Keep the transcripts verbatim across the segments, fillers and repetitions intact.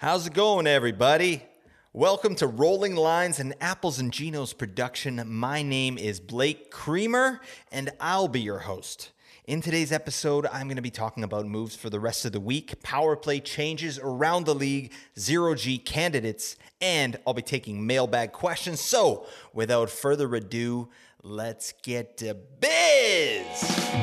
How's it going, everybody? Welcome to Rolling Lines, an Apples and Ginos production. My name is Blake Creamer, and I'll be your host. In today's episode, I'm going to be talking about moves for the rest of the week, power play changes around the league, zero-G candidates, and I'll be taking mailbag questions. So, without further ado, let's get to biz!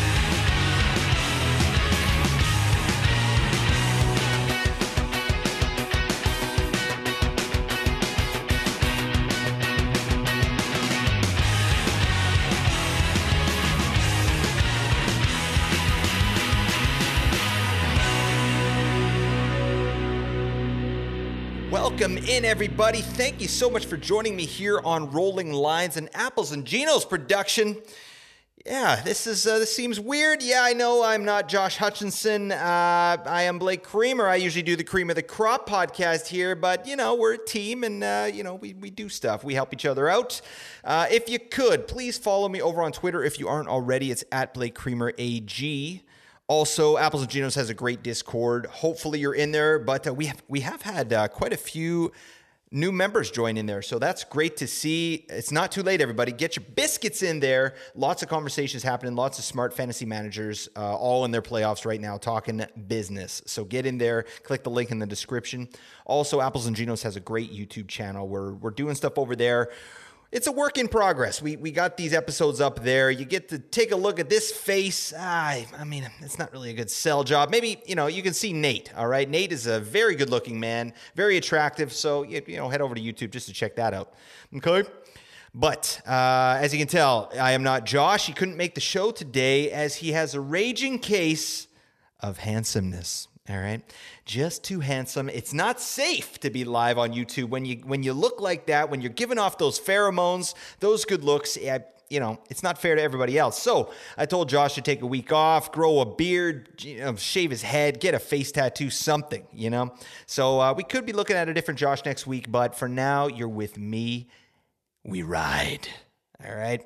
Welcome in, everybody. Thank you so much for joining me here on Rolling Lines, an Apples and Ginos production. Yeah, this is uh, this seems weird. Yeah, I know I'm not Josh Hutchinson. Uh, I am Blake Creamer. I usually do the Cream of the Crop podcast here, but, you know, we're a team and, uh, you know, we, we do stuff. We help each other out. Uh, if you could, please follow me over on Twitter if you aren't already. It's at Blake Creamer A G. Also, Apples and Ginos has a great Discord. Hopefully you're in there, but uh, we have we have had uh, quite a few new members join in there, so that's great to see. It's not too late, everybody. Get your biscuits in there. Lots of conversations happening, lots of smart fantasy managers, uh, all in their playoffs right now, talking business. So get in there, click the link in the description. Also, Apples and Ginos has a great YouTube channel where we're doing stuff over there. It's a work in progress. We we got these episodes up there. You get to take a look at this face. Ah, I mean, it's not really a good sell job. Maybe, you know, you can see Nate, all right? Nate is a very good-looking man, very attractive, so, you, you know, head over to YouTube just to check that out, okay? But uh, as you can tell, I am not Josh. He couldn't make the show today as he has a raging case of handsomeness. All right. Just too handsome. It's not safe to be live on YouTube when you when you look like that, when you're giving off those pheromones, those good looks. Yeah, you know, it's not fair to everybody else. So I told Josh to take a week off, grow a beard, you know, shave his head, get a face tattoo, something, you know. So uh, we could be looking at a different Josh next week, but for now, you're with me. We ride. All right.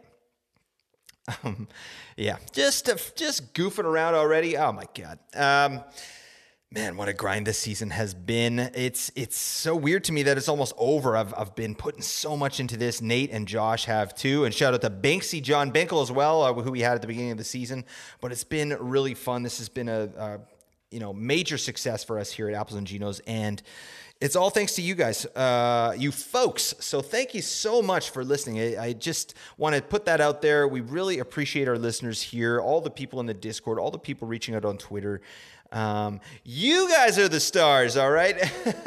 Um, yeah, just uh, just goofing around already. Oh my God. Um, Man, what a grind this season has been. It's it's so weird to me that it's almost over. I've I've been putting so much into this. Nate and Josh have too. And shout out to Banksy John Binkle as well, uh, who we had at the beginning of the season. But it's been really fun. This has been a, a you know major success for us here at Apples and Ginos. And it's all thanks to you guys, uh, you folks. So thank you so much for listening. I, I just want to put that out there. We really appreciate our listeners here, all the people in the Discord, all the people reaching out on Twitter. Um, you guys are the stars, all right?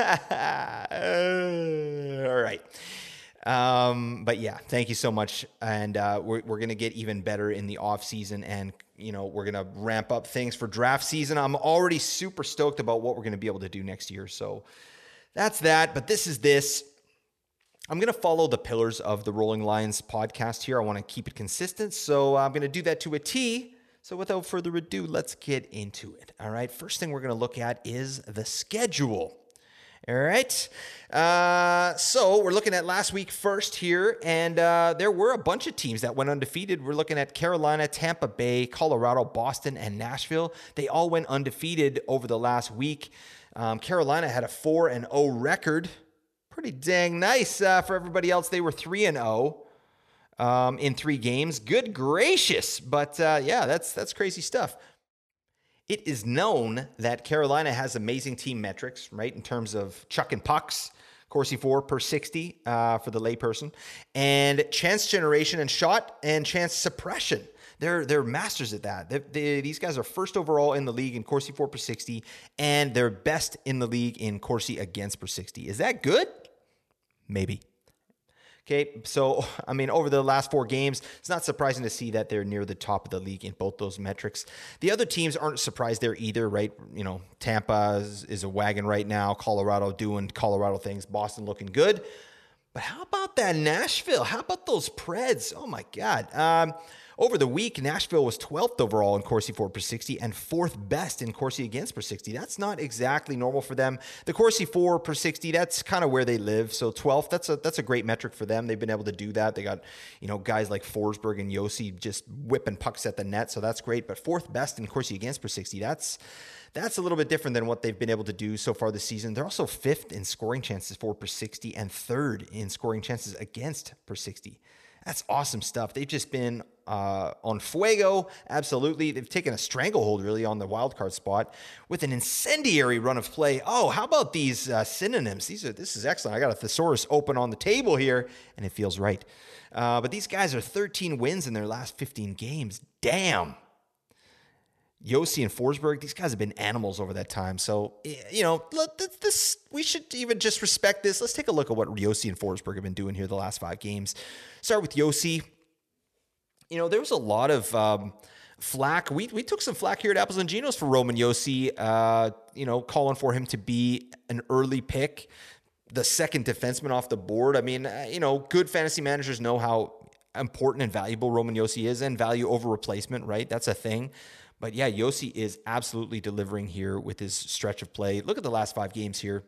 uh, all right. Um, but yeah, thank you so much. And uh, we're, we're going to get even better in the off season, and, you know, we're going to ramp up things for draft season. I'm already super stoked about what we're going to be able to do next year. So that's that. But this is this. I'm going to follow the pillars of the Rolling Lines podcast here. I want to keep it consistent. So I'm going to do that to a T. So without further ado, let's get into it. All right. First thing we're going to look at is the schedule. All right. Uh, so we're looking at last week first here, and uh, there were a bunch of teams that went undefeated. We're looking at Carolina, Tampa Bay, Colorado, Boston, and Nashville. They all went undefeated over the last week. Um, Carolina had a four and oh record. Pretty dang nice uh, for everybody else. They were three and oh. Um, in three games. Good gracious. But uh, yeah, that's that's crazy stuff. It is known that Carolina has amazing team metrics, right, in terms of chucking pucks, Corsi four per sixty uh, for the layperson, and chance generation and shot and chance suppression. They're they're masters at that. They, they, these guys are first overall in the league in Corsi four per sixty, and they're best in the league in Corsi against per sixty. Is that good? Maybe. Okay, so, I mean, over the last four games, it's not surprising to see that they're near the top of the league in both those metrics. The other teams aren't surprised there either, right? You know, Tampa is, is a wagon right now. Colorado doing Colorado things. Boston looking good. But how about that Nashville? How about those Preds? Oh, my God. Um, Over the week, Nashville was twelfth overall in Corsi for per sixty and fourth best in Corsi against per sixty. That's not exactly normal for them. The Corsi for per sixty, that's kind of where they live. So twelfth, that's a that's a great metric for them. They've been able to do that. They got, you know, guys like Forsberg and Josi just whipping pucks at the net, so that's great. But fourth best in Corsi against per sixty, that's That's a little bit different than what they've been able to do so far this season. They're also fifth in scoring chances for per sixty and third in scoring chances against per sixty. That's awesome stuff. They've just been uh, on fuego, absolutely. They've taken a stranglehold, really, on the wildcard spot with an incendiary run of play. Oh, how about these uh, synonyms? These are This is excellent. I got a thesaurus open on the table here, and it feels right. Uh, but these guys are thirteen wins in their last fifteen games. Damn. Josi and Forsberg, these guys have been animals over that time. So, you know, this we should even just respect this. Let's take a look at what Josi and Forsberg have been doing here the last five games. Start with Josi. You know, there was a lot of um, flack. We we took some flack here at Apples and Ginos for Roman Josi, uh, you know, calling for him to be an early pick, the second defenseman off the board. I mean, uh, you know, good fantasy managers know how important and valuable Roman Josi is, and value over replacement, right? That's a thing. But yeah, Josi is absolutely delivering here with his stretch of play. Look at the last five games here.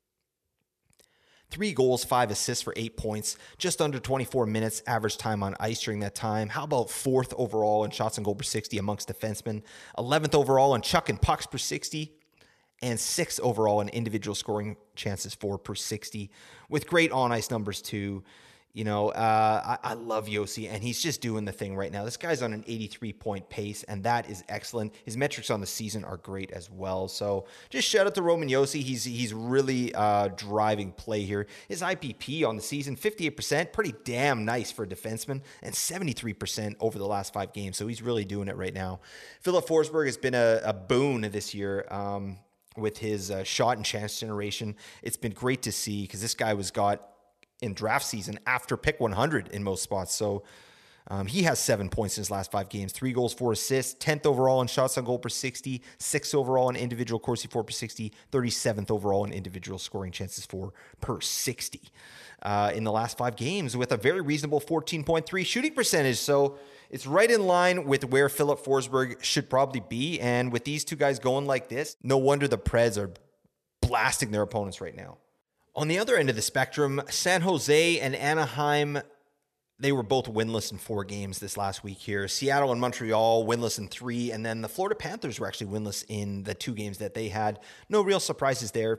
Three goals, five assists for eight points, just under twenty-four minutes average time on ice during that time. How about fourth overall in shots on goal per sixty amongst defensemen, eleventh overall in chuck and pucks per sixty, and sixth overall in individual scoring chances for per sixty, with great on-ice numbers too. You know, uh, I, I love Josi, and he's just doing the thing right now. This guy's on an eighty-three point pace, and that is excellent. His metrics on the season are great as well. So just shout out to Roman Josi. He's he's really uh, driving play here. His I P P on the season, fifty-eight percent, pretty damn nice for a defenseman, and seventy-three percent over the last five games. So he's really doing it right now. Filip Forsberg has been a, a boon this year. Um, with his uh, shot and chance generation. It's been great to see, because this guy was got in draft season after pick one hundred in most spots. So um, he has seven points in his last five games, three goals, four assists, tenth overall in shots on goal per sixty, sixth overall in individual Corsi for per sixty, thirty-seventh overall in individual scoring chances for per sixty uh, in the last five games, with a very reasonable fourteen point three shooting percentage. So it's right in line with where Filip Forsberg should probably be. And with these two guys going like this, no wonder the Preds are blasting their opponents right now. On the other end of the spectrum, San Jose and Anaheim, they were both winless in four games this last week here. Seattle and Montreal winless in three, and then the Florida Panthers were actually winless in the two games that they had. No real surprises there.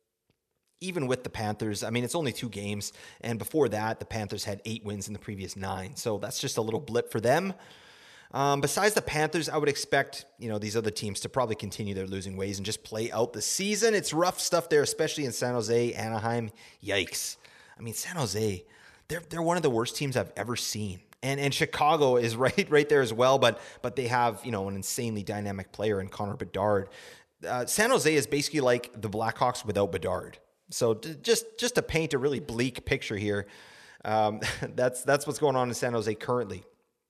Even with the Panthers, I mean, it's only two games, and before that, the Panthers had eight wins in the previous nine, so that's just a little blip for them. Um, besides the Panthers, I would expect, you know, these other teams to probably continue their losing ways and just play out the season. It's rough stuff there, especially in San Jose, Anaheim. Yikes. I mean, San Jose, they're they're one of the worst teams I've ever seen. And and Chicago is right right there as well, but but they have, you know, an insanely dynamic player in Connor Bedard. Uh, San Jose is basically like the Blackhawks without Bedard. So d- just just to paint a really bleak picture here, um, that's that's what's going on in San Jose currently.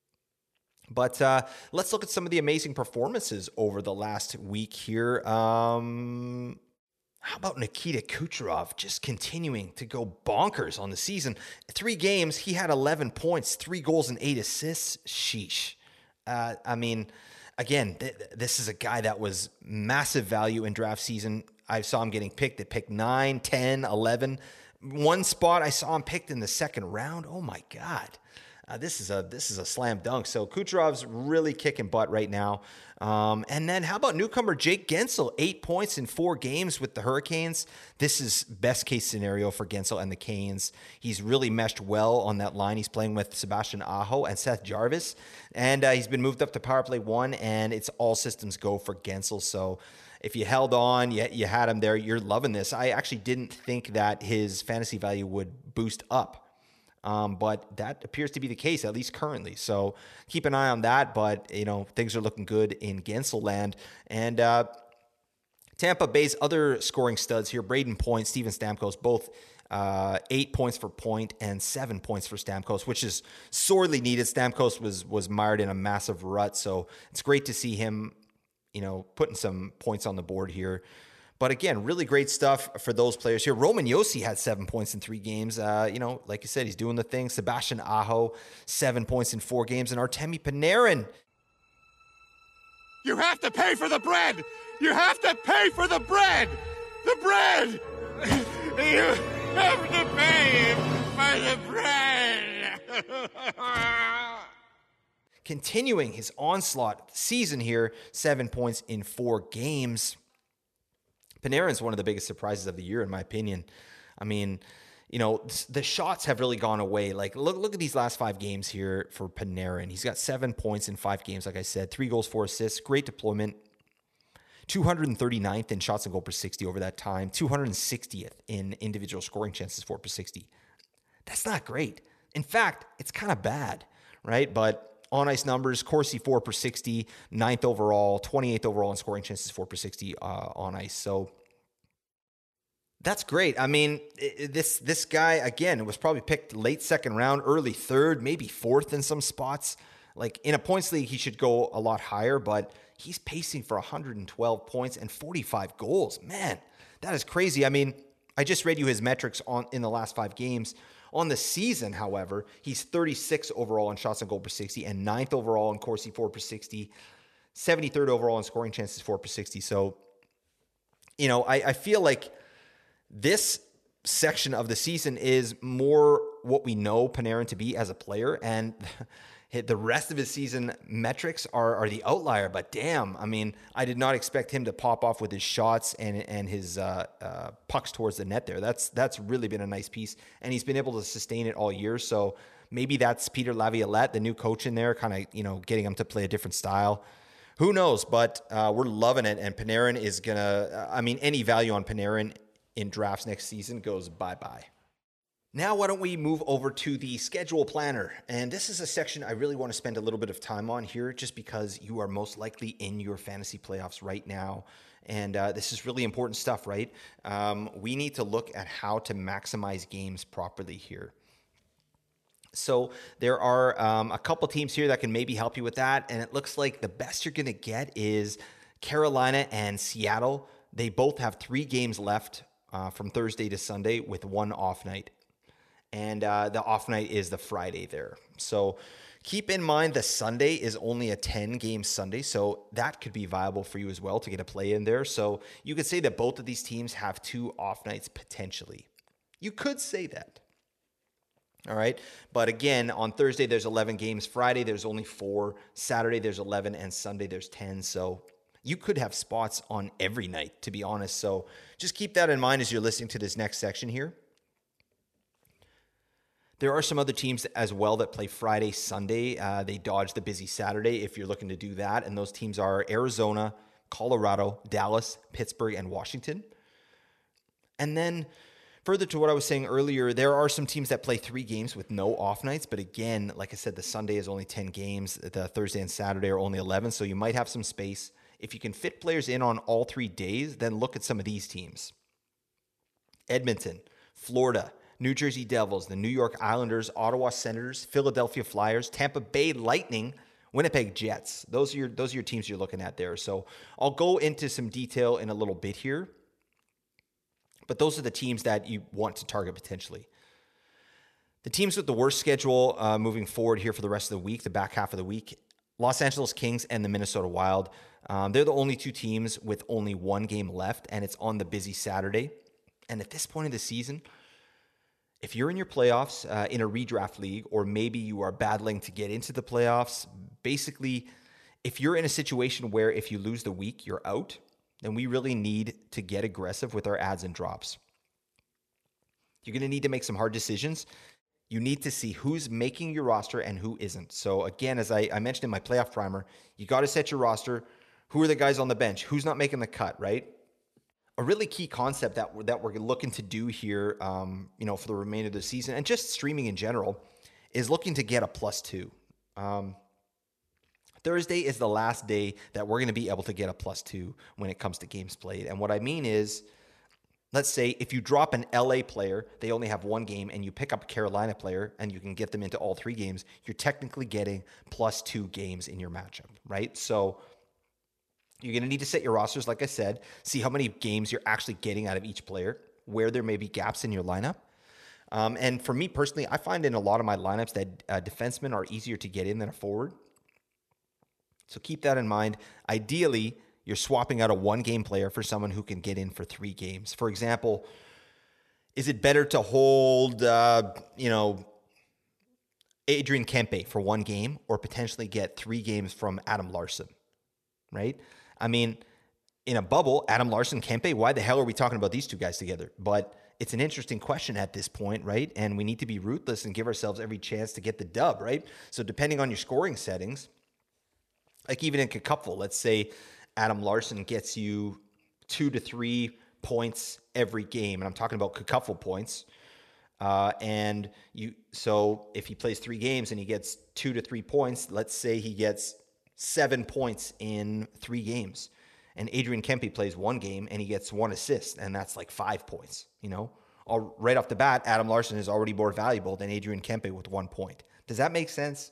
But uh, let's look at some of the amazing performances over the last week here. Um, how about Nikita Kucherov just continuing to go bonkers on the season? Three games, he had eleven points, three goals and eight assists. Sheesh. Uh, I mean, again, th- this is a guy that was massive value in draft season. I saw him getting picked at pick nine, ten, eleven. One spot I saw him picked in the second round. Oh, my God. Uh, this is a this is a slam dunk. So Kucherov's really kicking butt right now. Um, and then how about newcomer Jake Gensel? Eight points in four games with the Hurricanes. This is best case scenario for Gensel and the Canes. He's really meshed well on that line. He's playing with Sebastian Aho and Seth Jarvis. And uh, he's been moved up to power play one, and it's all systems go for Gensel. So if you held on, you, you had him there, you're loving this. I actually didn't think that his fantasy value would boost up. Um, but that appears to be the case, at least currently. So keep an eye on that. But, you know, things are looking good in Gensel land. And uh, Tampa Bay's other scoring studs here, Braden Point, Steven Stamkos, both uh, eight points for Point and seven points for Stamkos, which is sorely needed. Stamkos was was mired in a massive rut. So it's great to see him, you know, putting some points on the board here. But again, really great stuff for those players here. Roman Josi had seven points in three games. Uh, you know, like you said, he's doing the thing. Sebastian Aho, seven points in four games. And Artemi Panarin. You have to pay for the bread! You have to pay for the bread! The bread! You have to pay for the bread! Continuing his onslaught season here, seven points in four games. Panarin's one of the biggest surprises of the year, in my opinion. I mean, you know, the shots have really gone away. Like, look, look at these last five games here for Panarin. He's got seven points in five games, like I said, three goals, four assists, great deployment. two hundred thirty-ninth in shots and goal per sixty over that time, two hundred sixtieth in individual scoring chances for per sixty. That's not great. In fact, it's kind of bad, right? But on ice numbers, Corsi four per sixty, ninth overall, twenty-eighth overall in scoring chances four per sixty uh, on ice. So that's great. I mean, it, this this guy, again, was probably picked late second round, early third, maybe fourth in some spots. Like in a points league, he should go a lot higher, but he's pacing for one hundred twelve points and forty-five goals. Man, that is crazy. I mean, I just read you his metrics on in the last five games. On the season, however, he's thirty-sixth overall in shots and goal per sixty and ninth overall in Corsi four per sixty, seventy-third overall in scoring chances four per sixty. So, you know, I, I feel like this section of the season is more what we know Panarin to be as a player, and the rest of his season metrics are, are the outlier. But damn, I mean, I did not expect him to pop off with his shots and and his uh, uh, pucks towards the net there. That's that's really been a nice piece, and he's been able to sustain it all year. So maybe that's Peter Laviolette, the new coach in there, kind of, you know, getting him to play a different style. Who knows? But uh, we're loving it, and Panarin is gonna. I mean, any value on Panarin in drafts next season goes bye-bye. Now, why don't we move over to the schedule planner? And this is a section I really want to spend a little bit of time on here, just because you are most likely in your fantasy playoffs right now. And uh, this is really important stuff, right? Um, we need to look at how to maximize games properly here. So there are um, a couple teams here that can maybe help you with that. And it looks like the best you're going to get is Carolina and Seattle. They both have three games left uh, from Thursday to Sunday with one off night. And uh, the off night is the Friday there. So keep in mind the Sunday is only a ten-game Sunday, so that could be viable for you as well to get a play in there. So you could say that both of these teams have two off nights potentially. You could say that. All right. But again, on Thursday, there's eleven games. Friday, there's only four. Saturday, there's eleven. And Sunday, there's ten. So you could have spots on every night, to be honest. So just keep that in mind as you're listening to this next section here. There are some other teams as well that play Friday, Sunday. Uh, they dodge the busy Saturday if you're looking to do that. And those teams are Arizona, Colorado, Dallas, Pittsburgh, and Washington. And then further to what I was saying earlier, there are some teams that play three games with no off nights. But again, like I said, the Sunday is only ten games. The Thursday and Saturday are only eleven. So you might have some space. If you can fit players in on all three days, then look at some of these teams. Edmonton, Florida, New Jersey Devils, the New York Islanders, Ottawa Senators, Philadelphia Flyers, Tampa Bay Lightning, Winnipeg Jets. Those are your, those are your teams you're looking at there. So I'll go into some detail in a little bit here. But those are the teams that you want to target potentially. The teams with the worst schedule uh, moving forward here for the rest of the week, the back half of the week, Los Angeles Kings and the Minnesota Wild. Um, they're the only two teams with only one game left, and it's on the busy Saturday. And at this point of the season, if you're in your playoffs uh, in a redraft league, or maybe you are battling to get into the playoffs, basically, if you're in a situation where if you lose the week, you're out, then we really need to get aggressive with our adds and drops. You're going to need to make some hard decisions. You need to see who's making your roster and who isn't. So again, as I, I mentioned in my playoff primer, you got to set your roster. Who are the guys on the bench? Who's not making the cut, right? A really key concept that we're, that we're looking to do here, um, you know, for the remainder of the season and just streaming in general, is looking to get a plus two. Um, Thursday is the last day that we're going to be able to get a plus two when it comes to games played. And what I mean is, let's say if you drop an L A player, they only have one game, and you pick up a Carolina player and you can get them into all three games, you're technically getting plus two games in your matchup, right? So You're going to need to set your rosters, like I said, see how many games you're actually getting out of each player, where there may be gaps in your lineup. Um, and for me personally, I find in a lot of my lineups that uh, defensemen are easier to get in than a forward. So keep that in mind. Ideally, you're swapping out a one-game player for someone who can get in for three games. For example, is it better to hold, uh, you know, Adrian Kempe for one game or potentially get three games from Adam Larsson, right? I mean, in a bubble, Adam Larsson, Kempe, why the hell are we talking about these two guys together? But it's an interesting question at this point, right? And we need to be ruthless and give ourselves every chance to get the dub, right? So depending on your scoring settings, like even in Cupful, let's say Adam Larsson gets you two to three points every game, and I'm talking about Cupful points. Uh, and you, so if he plays three games and he gets two to three points, let's say he gets seven points in three games, and Adrian Kempe plays one game and he gets one assist, and that's like five points. You know, All, right off the bat, Adam Larsson is already more valuable than Adrian Kempe with one point. Does that make sense?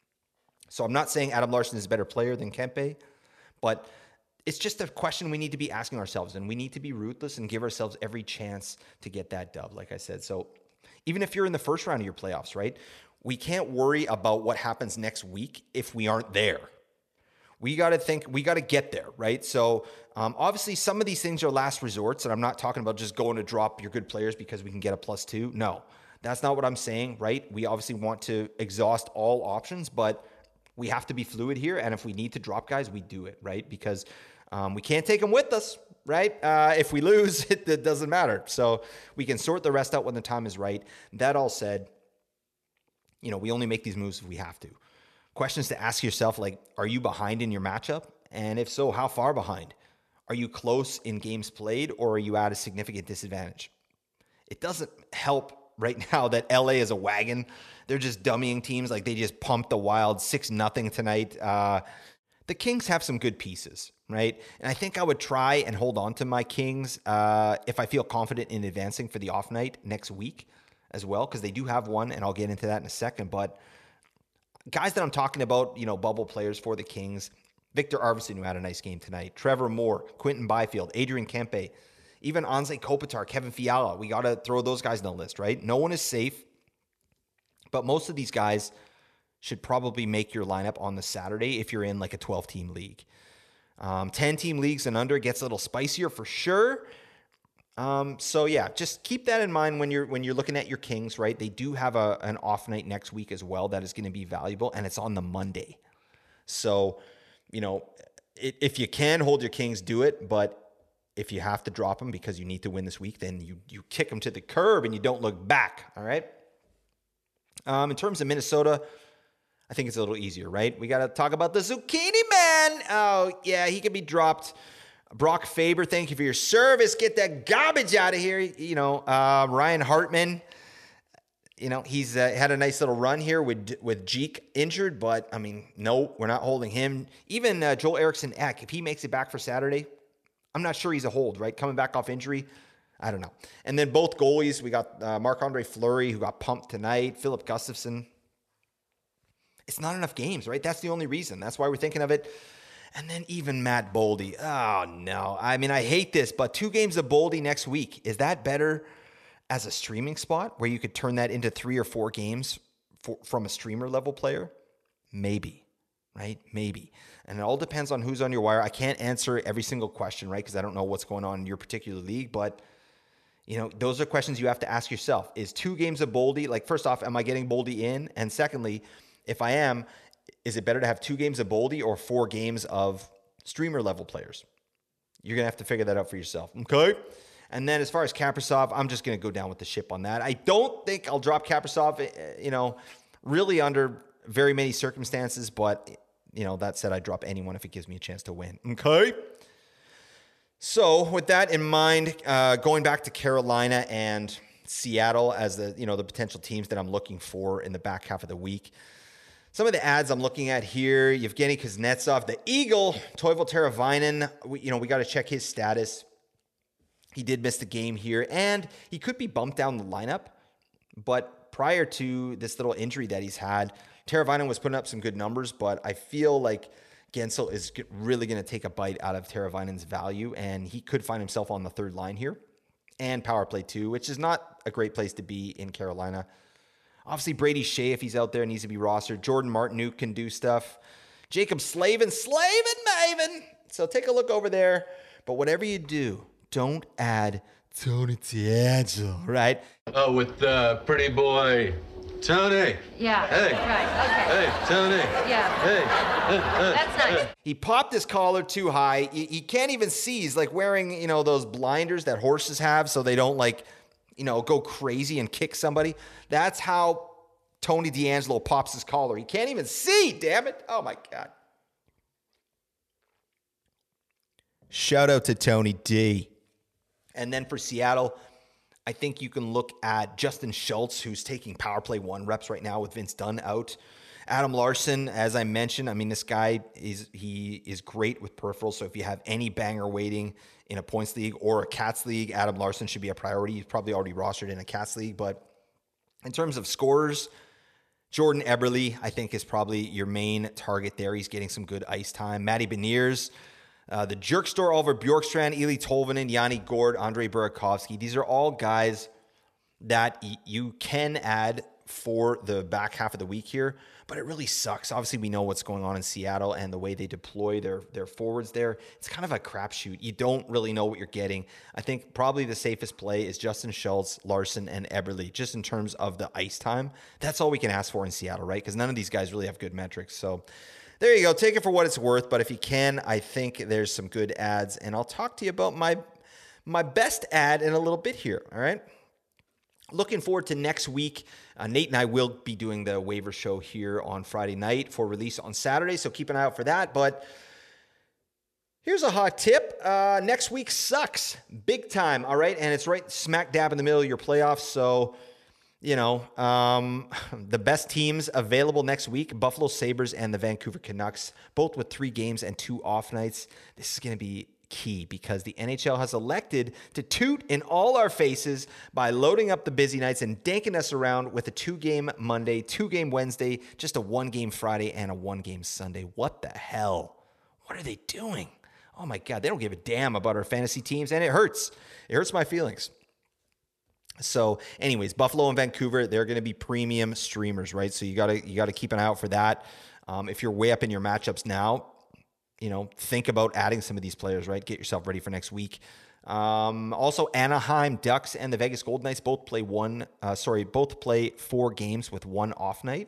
So I'm not saying Adam Larsson is a better player than Kempe, but it's just a question we need to be asking ourselves, and we need to be ruthless and give ourselves every chance to get that dub, like I said. So even if you're in the first round of your playoffs, right, we can't worry about what happens next week if we aren't there. We got to think, we got to get there, right? So um, obviously some of these things are last resorts, and I'm not talking about just going to drop your good players because we can get a plus two. No, that's not what I'm saying, right? We obviously want to exhaust all options, but we have to be fluid here. And if we need to drop guys, we do it, right? Because um, we can't take them with us, right? Uh, if we lose, it, it doesn't matter. So we can sort the rest out when the time is right. That all said, you know, we only make these moves if we have to. Questions to ask yourself, like, are you behind in your matchup? And if so, how far behind? Are you close in games played, or are you at a significant disadvantage? It doesn't help right now that L A is a wagon. They're just dummying teams. Like, they just pumped the Wild six nothing tonight. Uh, the Kings have some good pieces, right? And I think I would try and hold on to my Kings uh, if I feel confident in advancing for the off night next week as well, because they do have one, and I'll get into that in a second. But guys that I'm talking about, you know, bubble players for the Kings, Victor Arvidsson, who had a nice game tonight, Trevor Moore, Quinton Byfield, Adrian Kempe, even Anze Kopitar, Kevin Fiala. We got to throw those guys in the list, right? No one is safe, but most of these guys should probably make your lineup on the Saturday if you're in like a twelve-team league. Um, ten-team leagues and under gets a little spicier for sure. Um, so yeah, just keep that in mind when you're when you're looking at your Kings, right? They do have a an off night next week as well that is going to be valuable, and it's on the Monday. So, you know, it, if you can hold your Kings, do it. But if you have to drop them because you need to win this week, then you you kick them to the curb and you don't look back. All right. Um, in terms of Minnesota, I think it's a little easier, right? We got to talk about the Zucchini Man. Oh yeah, he could be dropped. Brock Faber, thank you for your service. Get that garbage out of here. You know, uh, Ryan Hartman, you know, he's uh, had a nice little run here with with Jeek injured, but, I mean, no, we're not holding him. Even uh, Joel Eriksson Ek, if he makes it back for Saturday, I'm not sure he's a hold, right? Coming back off injury, I don't know. And then both goalies, we got uh, Marc-Andre Fleury, who got pumped tonight, Philip Gustafsson. It's not enough games, right? That's the only reason. That's why we're thinking of it. And then even Matt Boldy. Oh, no. I mean, I hate this, but two games of Boldy next week. Is that better as a streaming spot where you could turn that into three or four games for, from a streamer level player? Maybe, right? Maybe. And it all depends on who's on your wire. I can't answer every single question, right? Because I don't know what's going on in your particular league. But, you know, those are questions you have to ask yourself. Is two games of Boldy, like, first off, am I getting Boldy in? And secondly, if I am, is it better to have two games of Boldy or four games of streamer level players? You're going to have to figure that out for yourself. Okay. And then as far as Kaprizov, I'm just going to go down with the ship on that. I don't think I'll drop Kaprizov, you know, really under very many circumstances, but, you know, that said, I drop anyone if it gives me a chance to win. Okay. So with that in mind, uh, going back to Carolina and Seattle as the, you know, the potential teams that I'm looking for in the back half of the week. Some of the ads I'm looking at here, Yevgeny Kuznetsov, the Eagle, Toivo Teravainen, we, you know, we got to check his status. He did miss the game here, and he could be bumped down the lineup. But prior to this little injury that he's had, Teravainen was putting up some good numbers, but I feel like Guentzel is really going to take a bite out of Teravainen's value, and he could find himself on the third line here. And power play too, which is not a great place to be in Carolina. Obviously, Brady Shea, if he's out there, needs to be rostered. Jordan Martinook can do stuff. Jacob Slavin, Slavin, Maven. So take a look over there. But whatever you do, don't add Tony DeAngelo, right? Oh, with uh, pretty boy Tony. Yeah. Hey. Right. Okay. Hey, Tony. Yeah. Hey. That's nice. He popped his collar too high. He, he can't even see. He's like wearing, you know, those blinders that horses have so they don't like, you know, go crazy and kick somebody. That's how Tony DeAngelo pops his collar. He can't even see, damn it. Oh, my God. Shout out to Tony D. And then for Seattle, I think you can look at Justin Schultz, who's taking power play one reps right now with Vince Dunn out. Adam Larson, as I mentioned, I mean, this guy is he is great with peripherals. So if you have any banger waiting in a points league or a Cats league, Adam Larson should be a priority. He's probably already rostered in a Cats league. But in terms of scorers, Jordan Eberle, I think, is probably your main target there. He's getting some good ice time. Matty Beniers, uh, the Jerkstore, Oliver Bjorkstrand, Eli Tolvanen, Yanni Gord, Andre Burakovsky. These are all guys that y- you can add for the back half of the week here, but it really sucks. Obviously, we know what's going on in Seattle and the way they deploy their, their forwards there. It's kind of a crapshoot. You don't really know what you're getting. I think probably the safest play is Justin Schultz, Larson, and Eberle, just in terms of the ice time. That's all we can ask for in Seattle, right? Because none of these guys really have good metrics. So there you go. Take it for what it's worth. But if you can, I think there's some good ads. And I'll talk to you about my my best ad in a little bit here, all right? Looking forward to next week. Uh, Nate and I will be doing the waiver show here on Friday night for release on Saturday, so keep an eye out for that. But here's a hot tip. Uh, next week sucks big time, all right? And it's right smack dab in the middle of your playoffs. So, you know, um, the best teams available next week, Buffalo Sabres and the Vancouver Canucks, both with three games and two off nights. This is going to be key because the N H L has elected to toot in all our faces by loading up the busy nights and danking us around with a two-game Monday, two-game Wednesday, just a one-game Friday, and a one-game Sunday. What the hell? What are they doing? Oh, my God. They don't give a damn about our fantasy teams, and it hurts. It hurts my feelings. So anyways, Buffalo and Vancouver, they're going to be premium streamers, right? So you got to you got to keep an eye out for that. Um, if you're way up in your matchups now, you know, think about adding some of these players, right? Get yourself ready for next week. Um, also, Anaheim Ducks and the Vegas Golden Knights both play one, uh, sorry, both play four games with one off night.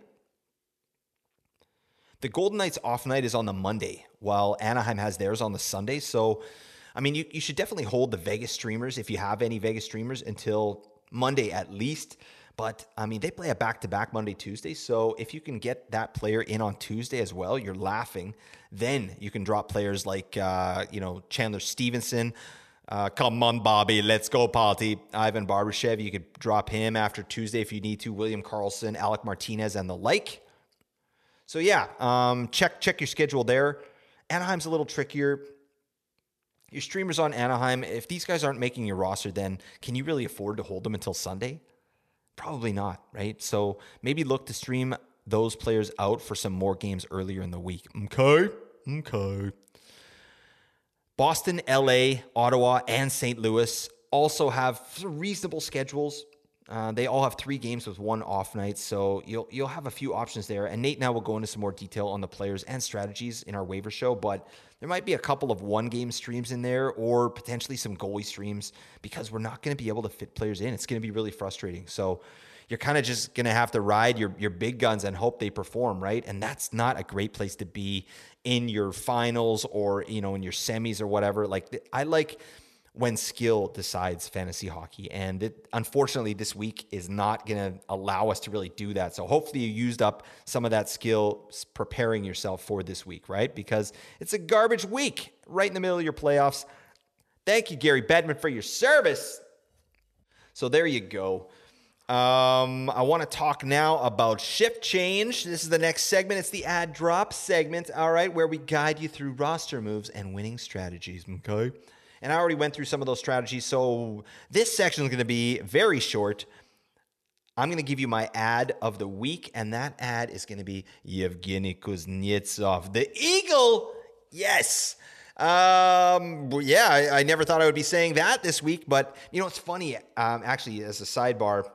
The Golden Knights off night is on the Monday, while Anaheim has theirs on the Sunday. So, I mean, you, you should definitely hold the Vegas streamers, if you have any Vegas streamers, until Monday at least. But, I mean, they play a back-to-back Monday, Tuesday. So if you can get that player in on Tuesday as well, you're laughing. Then you can drop players like, uh, you know, Chandler Stevenson. Uh, come on, Bobby. Let's go party. Ivan Barbashev, you could drop him after Tuesday if you need to. William Karlsson, Alec Martinez, and the like. So, yeah, um, check check your schedule there. Anaheim's a little trickier. Your streamers on Anaheim, if these guys aren't making your roster, then can you really afford to hold them until Sunday? Probably not, right? So maybe look to stream those players out for some more games earlier in the week. Okay? Okay. Boston, L A, Ottawa, and Saint Louis also have reasonable schedules. Uh, they all have three games with one off night, so you'll you'll have a few options there. And Nate and I will go into some more detail on the players and strategies in our waiver show, but there might be a couple of one-game streams in there or potentially some goalie streams because we're not going to be able to fit players in. It's going to be really frustrating. So you're kind of just going to have to ride your, your big guns and hope they perform, right? And that's not a great place to be in your finals or, you know, in your semis or whatever. Like, I like when skill decides fantasy hockey. And it, unfortunately, this week is not going to allow us to really do that. So hopefully you used up some of that skill preparing yourself for this week, right? Because it's a garbage week right in the middle of your playoffs. Thank you, Gary Bettman, for your service. So there you go. Um, I want to talk now about Shift Change. This is the next segment. It's the ad drop segment, all right, where we guide you through roster moves and winning strategies, okay? And I already went through some of those strategies, so this section is going to be very short. I'm going to give you my ad of the week, and that ad is going to be Yevgeny Kuznetsov, the Eagle. Yes. Um, yeah, I, I never thought I would be saying that this week, but you know, it's funny. Um, actually, as a sidebar,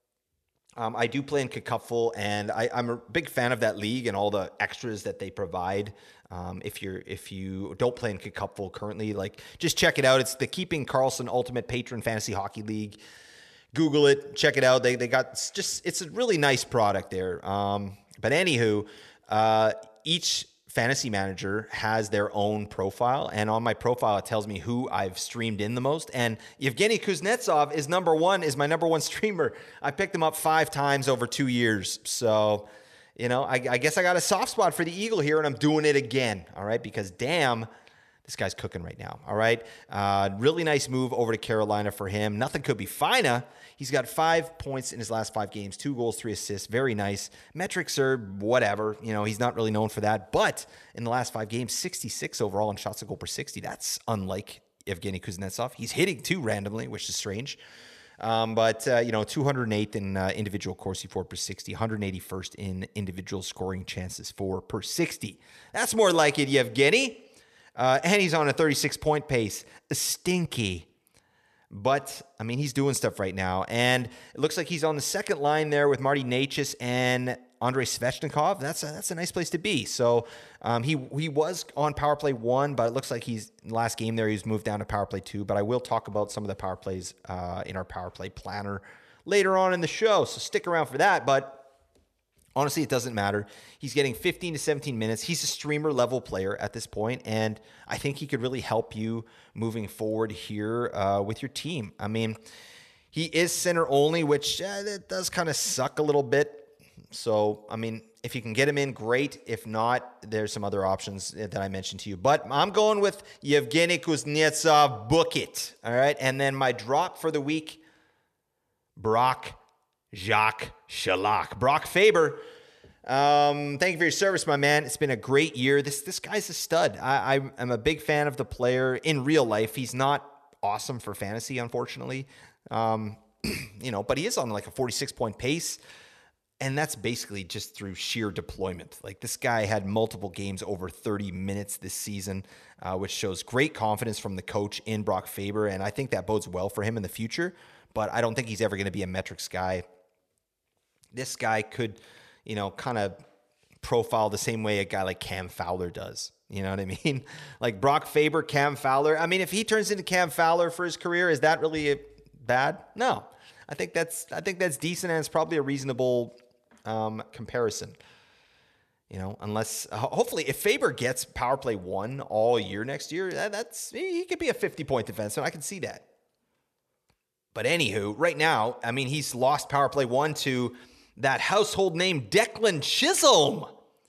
um, I do play in Cacupful, and I, I'm a big fan of that league and all the extras that they provide. Um, if you're if you don't play in Cacupful currently, like just check it out. It's the Keeping Karlsson Ultimate Patron Fantasy Hockey League. Google it, check it out. They they got it's just it's a really nice product there. Um, but anywho, uh, each fantasy manager has their own profile, and on my profile it tells me who I've streamed in the most. And Yevgeny Kuznetsov is number one, is my number one streamer. I picked him up five times over two years. So, you know, I, I guess I got a soft spot for the Eagle here, and I'm doing it again. All right, because damn. This guy's cooking right now, all right? Uh, really nice move over to Carolina for him. Nothing could be finer. He's got five points in his last five games, two goals, three assists. Very nice. Metrics are whatever. You know, he's not really known for that. But in the last five games, sixty-six overall in shots to goal per sixty. That's unlike Evgeny Kuznetsov. He's hitting too randomly, which is strange. Um, but, uh, you know, two hundred eighth in uh, individual Corsi for per sixty, one hundred eighty-first in individual scoring chances for per sixty. That's more like it, Yevgeny. Uh, and he's on a thirty-six point pace. Stinky. But, I mean, he's doing stuff right now. And it looks like he's on the second line there with Marty Necas and Andrei Svechnikov. That's a, that's a nice place to be. So um, he he was on power play one, but it looks like he's, last game there, he's moved down to power play two. But I will talk about some of the power plays uh, in our power play planner later on in the show. So stick around for that. But honestly, it doesn't matter. He's getting fifteen to seventeen minutes. He's a streamer level player at this point, and I think he could really help you moving forward here uh, with your team. I mean, he is center only, which uh, that does kind of suck a little bit. So, I mean, if you can get him in, great. If not, there's some other options that I mentioned to you. But I'm going with Yevgeny Kuznetsov. Book it. All right. And then my drop for the week, Brock Jacques Chalak. Brock Faber, um, thank you for your service, my man. It's been a great year. This this guy's a stud. I, I, I'm a big fan of the player in real life. He's not awesome for fantasy, unfortunately. Um, you know, but he is on like a forty-six point pace, and that's basically just through sheer deployment. Like, this guy had multiple games over thirty minutes this season, uh, which shows great confidence from the coach in Brock Faber, and I think that bodes well for him in the future. But I don't think he's ever going to be a metrics guy. This guy could, you know, kind of profile the same way a guy like Cam Fowler does. You know what I mean? Like Brock Faber, Cam Fowler. I mean, if he turns into Cam Fowler for his career, is that really bad? No. I think that's I think that's decent, and it's probably a reasonable um, comparison. You know, unless uh, hopefully if Faber gets power play one all year next year, that, that's he could be a fifty point defenseman. I can see that. But anywho, right now, I mean, he's lost power play one to that household name Declan Chisholm.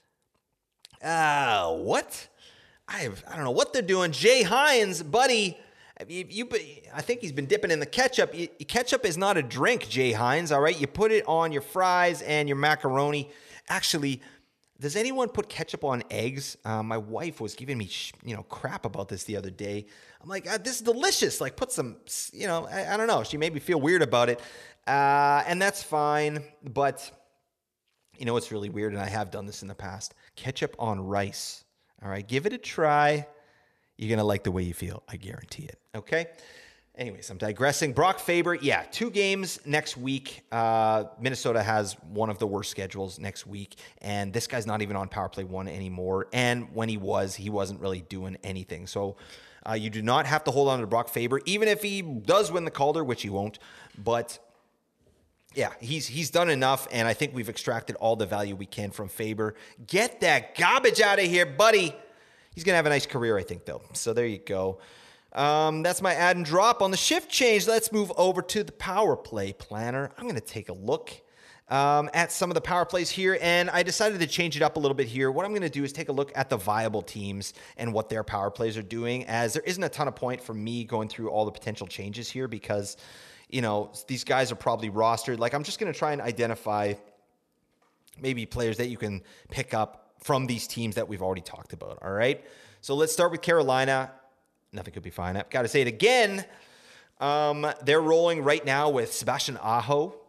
Ah, uh, what? I I don't know what they're doing. Jay Hines, buddy, you, you I think he's been dipping in the ketchup. You, ketchup is not a drink, Jay Hines. All right, you put it on your fries and your macaroni. Actually, does anyone put ketchup on eggs? Uh, my wife was giving me, sh- you know, crap about this the other day. I'm like, ah, this is delicious. Like, put some, you know, I, I don't know. She made me feel weird about it. Uh, and that's fine. But, you know, it's really weird, and I have done this in the past. Ketchup on rice. All right, give it a try. You're going to like the way you feel. I guarantee it. Okay? Anyways, I'm digressing. Brock Faber, yeah, two games next week. Uh, Minnesota has one of the worst schedules next week, and this guy's not even on power play one anymore. And when he was, he wasn't really doing anything. So uh, you do not have to hold on to Brock Faber, even if he does win the Calder, which he won't. But yeah, he's he's done enough, and I think we've extracted all the value we can from Faber. Get that garbage out of here, buddy. He's going to have a nice career, I think, though. So there you go. Um, that's my add and drop on the shift change. Let's move over to the power play planner. I'm going to take a look um, at some of the power plays here, and I decided to change it up a little bit here. What I'm going to do is take a look at the viable teams and what their power plays are doing, as there isn't a ton of point for me going through all the potential changes here because, you know, these guys are probably rostered. Like, I'm just going to try and identify maybe players that you can pick up from these teams that we've already talked about. All right. So let's start with Carolina. Nothing could be fine. I've got to say it again. Um, they're rolling right now with Sebastian Aho,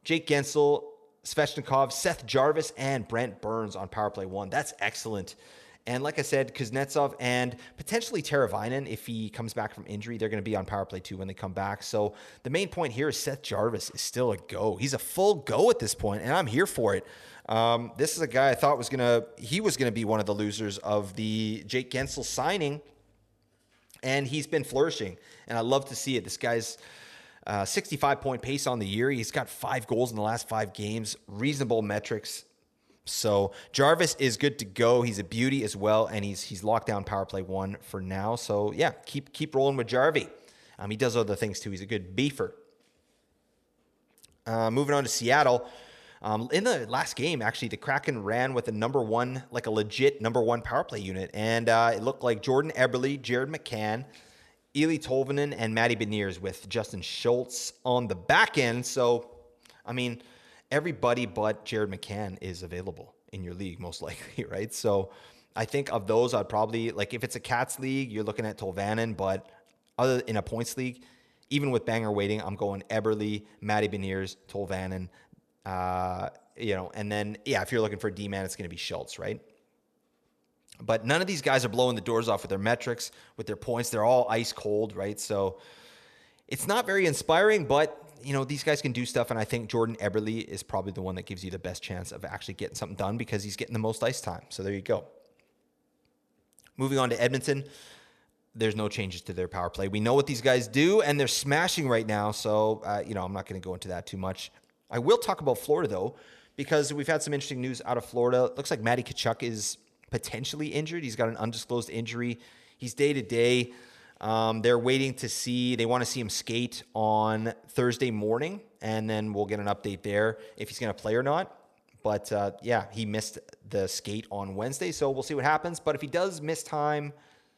Jake Gensel, Svechnikov, Seth Jarvis, and Brent Burns on power play one. That's excellent. And like I said, Kuznetsov and potentially Teravainen, if he comes back from injury, they're going to be on power play two when they come back. So the main point here is Seth Jarvis is still a go. He's a full go at this point, and I'm here for it. Um, this is a guy I thought was going to, he was going to be one of the losers of the Jake Gensel signing, and he's been flourishing, and I love to see it. This guy's uh, sixty-five point pace on the year. He's got five goals in the last five games, reasonable metrics. So Jarvis is good to go. He's a beauty as well, and he's he's locked down power play one for now. So yeah, keep keep rolling with Jarvie. Um, he does other things too. He's a good beefer. Uh, moving on to Seattle. Um, in the last game, actually, the Kraken ran with a number one, like a legit number one power play unit, and uh, it looked like Jordan Eberle, Jared McCann, Eeli Tolvanen, and Matty Beniers with Justin Schultz on the back end. So, I mean, everybody but Jared McCann is available in your league, most likely, right? So I think of those, I'd probably, like if it's a Cats league, you're looking at Tolvanen, but other in a points league, even with Banger waiting, I'm going Eberle, Matty Beniers, Tolvanen, uh, you know, and then, yeah, if you're looking for a D-man, it's going to be Schultz, right? But none of these guys are blowing the doors off with their metrics, with their points. They're all ice cold, right? So it's not very inspiring, but you know, these guys can do stuff, and I think Jordan Eberle is probably the one that gives you the best chance of actually getting something done because he's getting the most ice time. So there you go. Moving on to Edmonton, there's no changes to their power play. We know what these guys do, and they're smashing right now, so, uh, you know, I'm not going to go into that too much. I will talk about Florida, though, because we've had some interesting news out of Florida. It looks like Matty Tkachuk is potentially injured. He's got an undisclosed injury. He's day-to-day. Um, they're waiting to see, they want to see him skate on Thursday morning, and then we'll get an update there if he's going to play or not. But uh, yeah, he missed the skate on Wednesday, so we'll see what happens. But if he does miss time,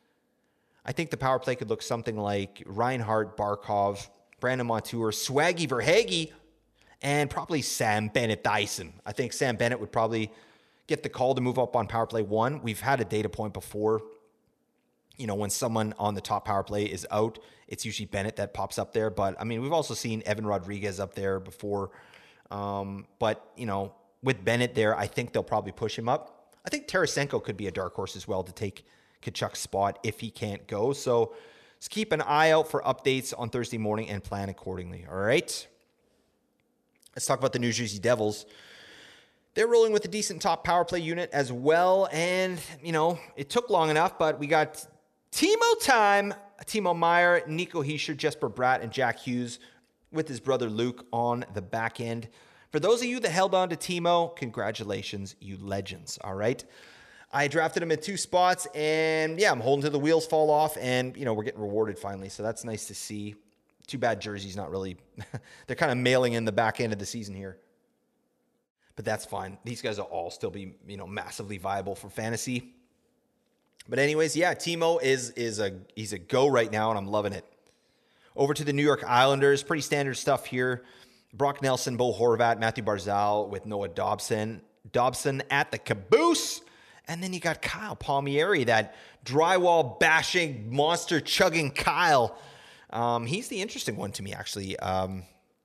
I think the power play could look something like Reinhart, Barkov, Brandon Montour, Swaggy Verhaeghe, and probably Sam Bennett Dyson. I think Sam Bennett would probably get the call to move up on power play one. We've had a data point before. You know, when someone on the top power play is out, it's usually Bennett that pops up there. But, I mean, we've also seen Evan Rodriguez up there before. Um, but, you know, with Bennett there, I think they'll probably push him up. I think Tarasenko could be a dark horse as well to take Tkachuk's spot if he can't go. So let's keep an eye out for updates on Thursday morning and plan accordingly. All right? Let's talk about the New Jersey Devils. They're rolling with a decent top power play unit as well. And, you know, it took long enough, but we got Timo time. Timo Meier, Nico Hischier, Jesper Bratt, and Jack Hughes with his brother Luke on the back end. For those of you that held on to Timo, congratulations, you legends, all right? I drafted him at two spots, and, yeah, I'm holding till the wheels fall off, and, you know, we're getting rewarded finally, so that's nice to see. Too bad Jersey's not really – they're kind of mailing in the back end of the season here. But that's fine. These guys will all still be, you know, massively viable for fantasy. But anyways, yeah, Timo is is a he's a go right now, and I'm loving it. Over to the New York Islanders, pretty standard stuff here. Brock Nelson, Bo Horvat, Matthew Barzal with Noah Dobson. Dobson at the caboose. And then you got Kyle Palmieri, that drywall bashing, monster chugging Kyle. Um, he's the interesting one to me, actually. Um,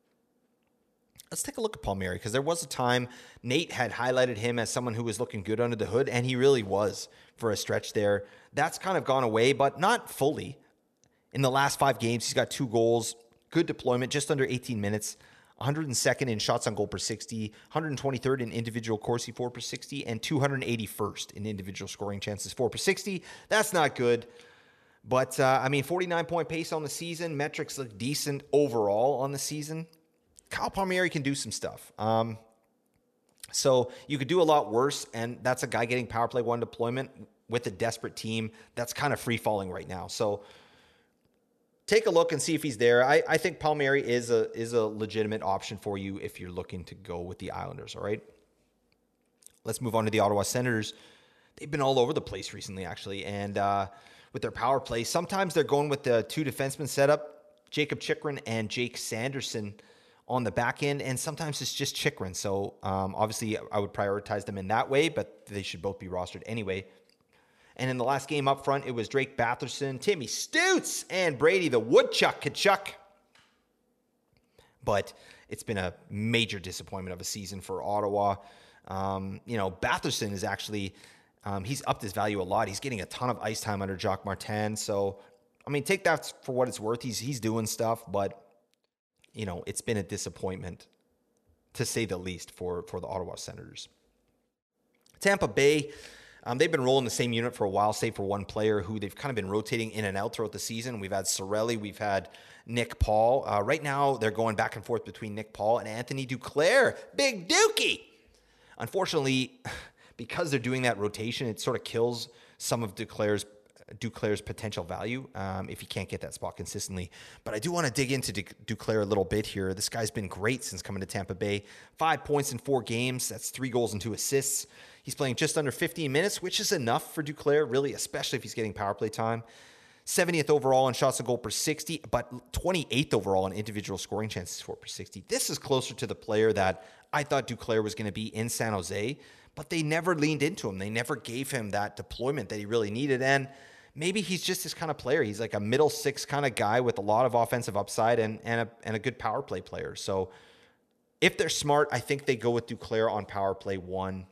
let's take a look at Palmieri, because there was a time Nate had highlighted him as someone who was looking good under the hood, and he really was for a stretch there. That's kind of gone away, but not fully. In the last five games, he's got two goals, good deployment, just under eighteen minutes, one hundred second in shots on goal per sixty, one hundred twenty-third in individual Corsi four per sixty, and two hundred eighty-first in individual scoring chances four per sixty. That's not good. But, uh, I mean, forty-nine point pace on the season. Metrics look decent overall on the season. Kyle Palmieri can do some stuff. Um, so you could do a lot worse, and that's a guy getting power play one deployment with a desperate team that's kind of free-falling right now. So take a look and see if he's there. I, I think Palmieri is a is a legitimate option for you if you're looking to go with the Islanders, all right? Let's move on to the Ottawa Senators. They've been all over the place recently, actually, and uh, with their power play, sometimes they're going with the two defenseman setup, Jacob Chychrun and Jake Sanderson on the back end, and sometimes it's just Chychrun. So um, obviously I would prioritize them in that way, but they should both be rostered anyway. And in the last game up front, it was Drake Batherson, Timmy Stutz, and Brady the Woodchuck Kachuk. but it's been a major disappointment of a season for Ottawa. Um, you know, Batherson is actually, um, he's upped his value a lot. He's getting a ton of ice time under Jacques Martin. So, I mean, take that for what it's worth. He's he's doing stuff, but, you know, it's been a disappointment, to say the least, for, for the Ottawa Senators. Tampa Bay, um, they've been rolling the same unit for a while, save for one player who they've kind of been rotating in and out throughout the season. We've had Cirelli, we've had Nick Paul. Uh, right now, they're going back and forth between Nick Paul and Anthony Duclair. Big Dookie! Unfortunately, because they're doing that rotation, it sort of kills some of Duclair's Duclair's potential value um, if he can't get that spot consistently. But I do want to dig into Du- Duclair a little bit here. This guy's been great since coming to Tampa Bay. Five points in four games. That's three goals and two assists. He's playing just under fifteen minutes, which is enough for Duclair, really, especially if he's getting power play time. seventieth overall in shots on goal per sixty, but twenty-eighth overall in individual scoring chances for per sixty. This is closer to the player that I thought Duclair was going to be in San Jose, but they never leaned into him. They never gave him that deployment that he really needed. And maybe he's just this kind of player. He's like a middle six kind of guy with a lot of offensive upside and, and, a, and a good power play player. So if they're smart, I think they go with Duclair on power play one.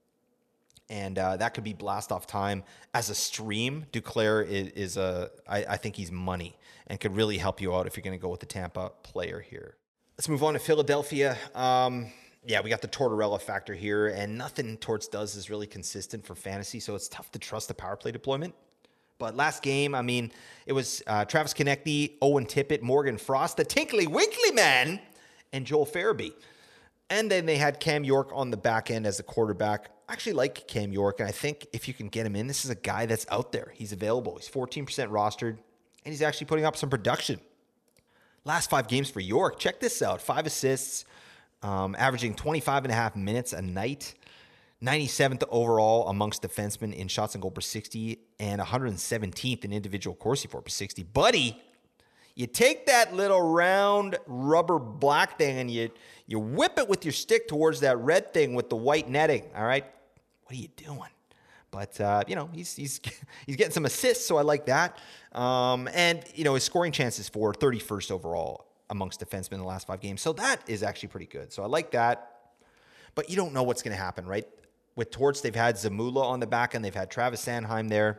And uh, that could be blast off time as a stream. Duclair is, is a, I, I think he's money and could really help you out if you're going to go with the Tampa player here. Let's move on to Philadelphia. Um, yeah, we got the Tortorella factor here, and nothing Torts does is really consistent for fantasy, so it's tough to trust the power play deployment. But last game, I mean, it was uh, Travis Konecny, Owen Tippett, Morgan Frost, the Tinkly Winkly Man, and Joel Farabee. And then they had Cam York on the back end as the quarterback. I actually like Cam York, and I think if you can get him in, this is a guy that's out there. He's available. He's fourteen percent rostered, and he's actually putting up some production. Last five games for York, check this out. Five assists, um, averaging twenty-five and a half minutes a night. ninety-seventh overall amongst defensemen in shots on goal per sixty, and one hundred seventeenth in individual Corsi for per sixty. Buddy, you take that little round rubber black thing and you you whip it with your stick towards that red thing with the white netting, all right? What are you doing? But, uh, you know, he's he's he's getting some assists, so I like that. Um, and, you know, his scoring chances for thirty-first overall amongst defensemen in the last five games. So that is actually pretty good. So I like that. But you don't know what's going to happen, right? With Torts, they've had Zamula on the back end. They've had Travis Sanheim there.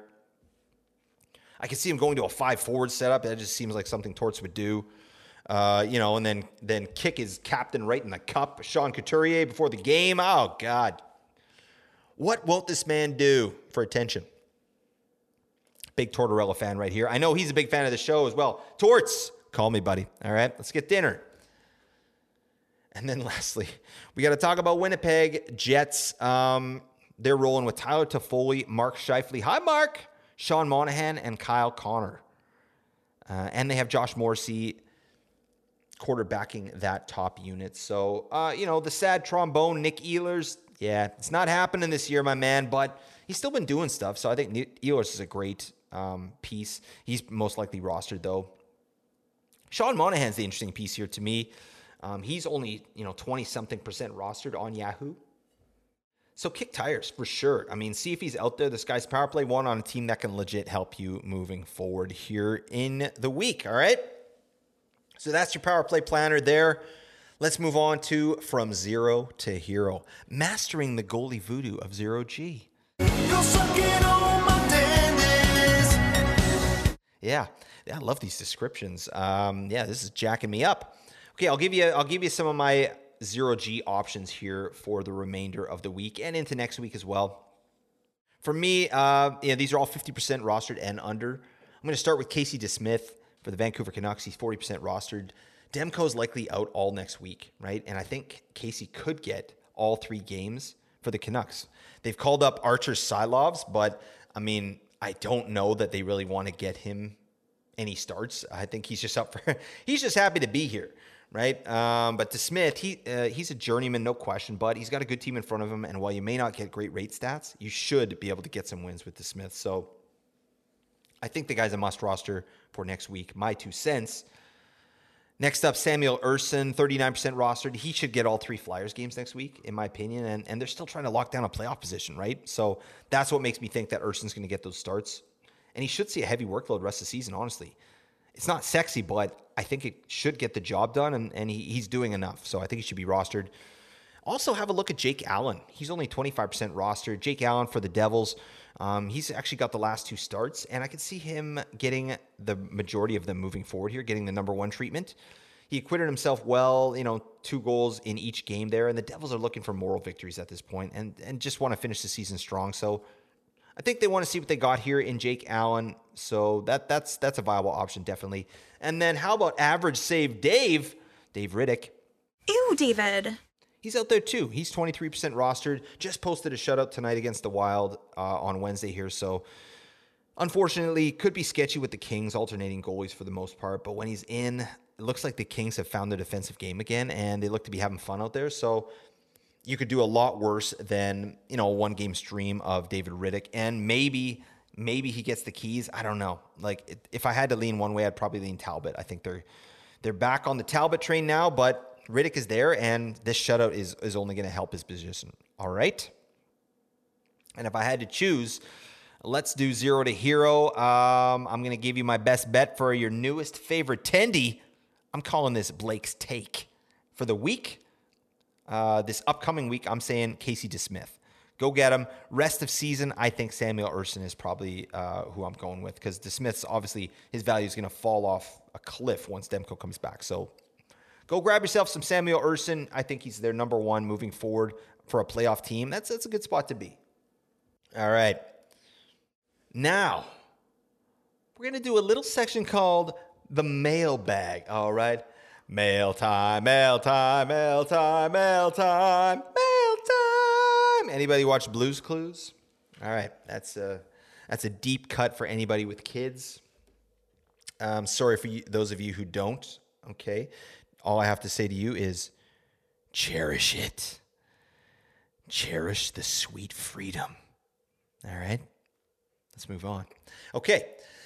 I can see him going to a five-forward setup. That just seems like something Torts would do. Uh, you know, and then then kick his captain right in the cup, Sean Couturier, before the game. Oh, God. What won't this man do for attention? Big Tortorella fan right here. I know he's a big fan of the show as well. Torts, call me, buddy. All right, let's get dinner. And then lastly, we got to talk about Winnipeg Jets. Um, they're rolling with Tyler Toffoli, Mark Scheifele. Hi, Mark. Sean Monahan, and Kyle Connor. Uh, and they have Josh Morrissey quarterbacking that top unit. So, uh, you know, the sad trombone, Nick Ehlers, yeah, it's not happening this year, my man, but he's still been doing stuff. So I think Ehlers is a great um, piece. He's most likely rostered, though. Sean Monahan's the interesting piece here to me. Um, he's only, you know, twenty-something percent rostered on Yahoo. So kick tires for sure. I mean, see if he's out there. This guy's power play one on a team that can legit help you moving forward here in the week, all right? So that's your power play planner there. Let's move on to From Zero to Hero, mastering the goalie voodoo of Zero G. Yeah, yeah, I love these descriptions. Um, yeah, this is jacking me up. Okay, I'll give you I'll give you some of my Zero G options here for the remainder of the week and into next week as well. For me, uh, yeah, these are all fifty percent rostered and under. I'm going to start with Casey DeSmith for the Vancouver Canucks. He's forty percent rostered. Demko's likely out all next week, right? And I think Casey could get all three games for the Canucks. They've called up Archer Silovs, but, I mean, I don't know that they really want to get him any starts. I think he's just up for – he's just happy to be here. Right, um, but DeSmith, he uh, he's a journeyman, no question, but he's got a good team in front of him, and while you may not get great rate stats, you should be able to get some wins with DeSmith. So I think the guy's a must roster for next week. My two cents. Next up, Samuel Ersson, thirty-nine percent rostered. He should get all three Flyers games next week, in my opinion, and, and they're still trying to lock down a playoff position, right? So that's what makes me think that Ersson's going to get those starts, and he should see a heavy workload rest of the season, honestly. it's not sexy, but I think it should get the job done, and, and he, he's doing enough. So I think he should be rostered. Also, have a look at Jake Allen. He's only twenty-five percent rostered. Jake Allen for the Devils. Um, he's actually got the last two starts, and I could see him getting the majority of them moving forward here, getting the number one treatment. He acquitted himself well, you know, two goals in each game there, and the Devils are looking for moral victories at this point and, and just want to finish the season strong. So I think they want to see what they got here in Jake Allen. So that that's that's a viable option, definitely. And then how about average save Dave? Dave Riddick. Ew, David. He's out there too. He's twenty-three percent rostered. Just posted a shutout tonight against the Wild uh, on Wednesday here. So unfortunately, could be sketchy with the Kings alternating goalies for the most part. But when he's in, it looks like the Kings have found their defensive game again, and they look to be having fun out there. So you could do a lot worse than, you know, a one-game stream of David Riddick. And maybe, maybe he gets the keys. I don't know. Like, if I had to lean one way, I'd probably lean Talbot. I think they're they're back on the Talbot train now, but Riddick is there, and this shutout is, is only going to help his position. All right? And if I had to choose, let's do zero to hero. Um, I'm going to give you my best bet for your newest favorite tendy. I'm calling this Blake's Take. For the week, uh, this upcoming week, I'm saying Casey DeSmith. Go get him. Rest of season, I think Samuel Ersson is probably uh, who I'm going with, because DeSmith's obviously, his value is going to fall off a cliff once Demko comes back. So go grab yourself some Samuel Ersson. I think he's their number one moving forward for a playoff team. That's, that's a good spot to be. All right. Now, we're going to do a little section called the mailbag. All right. Mail time, mail time, mail time, mail time, mail time. Anybody watch Blue's Clues? All right. That's a, that's a deep cut for anybody with kids. Um, sorry for you, those of you who don't. Okay. All I have to say to you is cherish it. Cherish the sweet freedom. All right. Let's move on. Okay.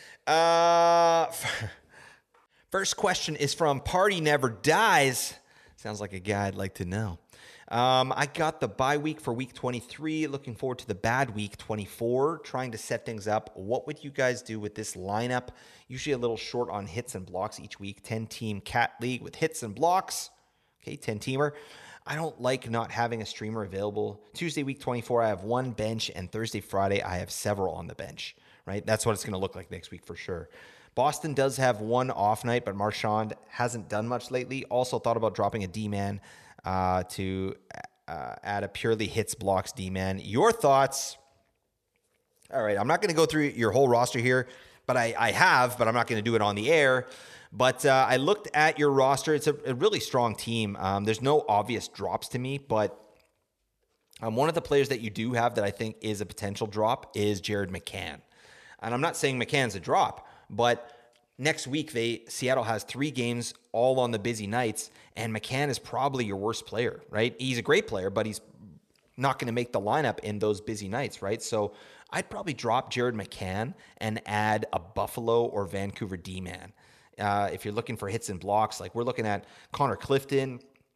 Uh, first question is from Party Never Dies. Sounds like a guy I'd like to know. Um, I got the bye week for week twenty-three. Looking forward to the bad week twenty-four. Trying to set things up. What would you guys do with this lineup? Usually a little short on hits and blocks each week. ten-team cat league with hits and blocks. Okay, ten-teamer. I don't like not having a streamer available. Tuesday, week twenty-four, I have one bench, and Thursday, Friday, I have several on the bench, right? That's what it's going to look like next week for sure. Boston does have one off night, but Marchand hasn't done much lately. Also thought about dropping a D-man uh, to uh, add a purely hits blocks D-man. Your thoughts? All right, I'm not going to go through your whole roster here, but I, I have, but I'm not going to do it on the air. But uh, I looked at your roster. It's a, a really strong team. Um, there's no obvious drops to me, but um, one of the players that you do have that I think is a potential drop is Jared McCann. And I'm not saying McCann's a drop, but next week they Seattle has three games all on the busy nights, and McCann is probably your worst player, right? He's a great player, but he's not going to make the lineup in those busy nights, right? So I'd probably drop Jared McCann and add a Buffalo or Vancouver D-man. Uh, if you're looking for hits and blocks, like we're looking at Connor Clifton,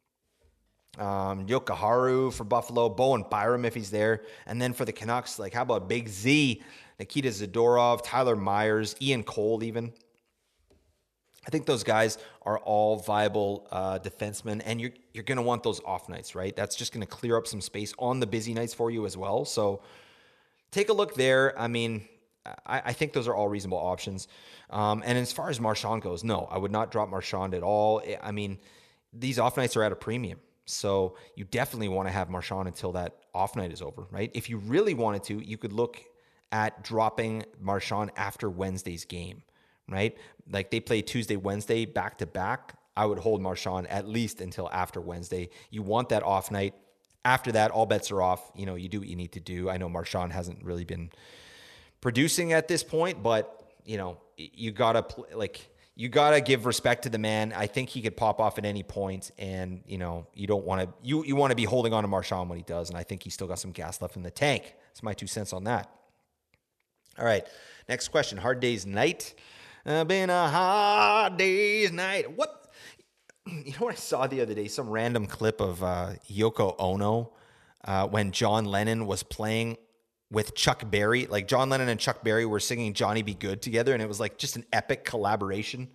um, Yokoharu for Buffalo, Bowen Byram if he's there. And then for the Canucks, like how about Big Z, Nikita Zadorov, Tyler Myers, Ian Cole even. I think those guys are all viable uh, defensemen, and you're, you're going to want those off nights, right? That's just going to clear up some space on the busy nights for you as well. So take a look there. I mean, I, I think those are all reasonable options. Um, and as far as Marchand goes, no, I would not drop Marchand at all. I mean, these off nights are at a premium. So you definitely want to have Marchand until that off night is over, right? If you really wanted to, you could look at dropping Marchand after Wednesday's game, right? Like they play Tuesday, Wednesday back to back. I would hold Marchand at least until after Wednesday. You want that off night. After that, all bets are off. You know, you do what you need to do. I know Marchand hasn't really been producing at this point, but you know, you gotta play, like you gotta give respect to the man. I think he could pop off at any point, and you know, you don't want to you you want to be holding on to Marchand when he does, and I think he's still got some gas left in the tank. That's my two cents on that. All right, next question. Hard day's night. Uh, been a hard day's night. What? You know what I saw the other day? Some random clip of uh, Yoko Ono uh, when John Lennon was playing with Chuck Berry. Like John Lennon and Chuck Berry were singing Johnny Be Good together, and it was like just an epic collaboration.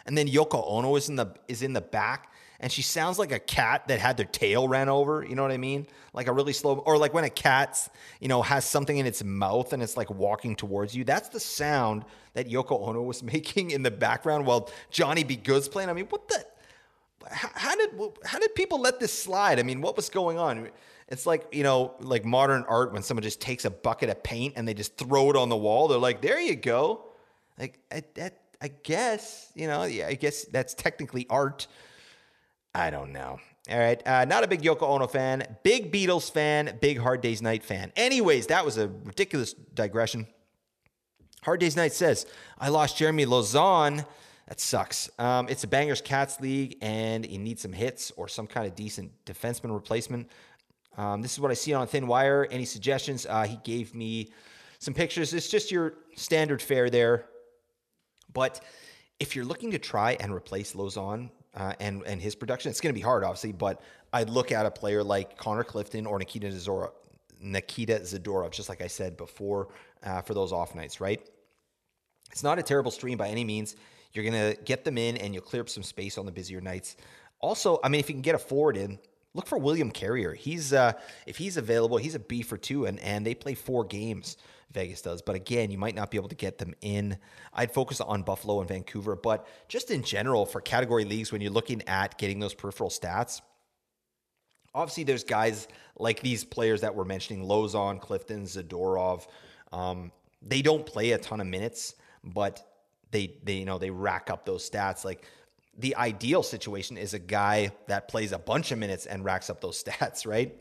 And then Yoko Ono is in the is in the back, and she sounds like a cat that had their tail ran over. You know what I mean? Like a really slow, or like when a cat, you know, has something in its mouth and it's like walking towards you. That's the sound that Yoko Ono was making in the background while Johnny B. Good's playing. I mean, what the? How, how did how did people let this slide? I mean, what was going on? It's like, you know, like modern art when someone just takes a bucket of paint and they just throw it on the wall. They're like, there you go. Like, I, I, I guess, you know, yeah, I guess that's technically art. I don't know. All right. Uh, not a big Yoko Ono fan. Big Beatles fan. Big Hard Day's Night fan. Anyways, that was a ridiculous digression. Hard Day's Night says, I lost Jeremy Lauzon. That sucks. Um, it's a Bangers Cats league, and you need some hits or some kind of decent defenseman replacement. Um, this is what I see on Thin Wire. Any suggestions? Uh, he gave me some pictures. It's just your standard fare there. But if you're looking to try and replace Lauzon uh, and, and his production, it's going to be hard, obviously, but I'd look at a player like Connor Clifton or Nikita Zadorov, Nikita Zadorov, just like I said before, uh, for those off nights, right? It's not a terrible stream by any means. You're going to get them in, and you'll clear up some space on the busier nights. Also, I mean, if you can get a forward in, look for William Carrier. He's uh, if he's available, he's a B for two, and, and they play four games, Vegas does. But again, you might not be able to get them in. I'd focus on Buffalo and Vancouver. But just in general, for category leagues, when you're looking at getting those peripheral stats, obviously there's guys like these players that we're mentioning, Lauzon, Clifton, Zadorov. Um, they don't play a ton of minutes, but they, they you know, they rack up those stats. Like, the ideal situation is a guy that plays a bunch of minutes and racks up those stats, right?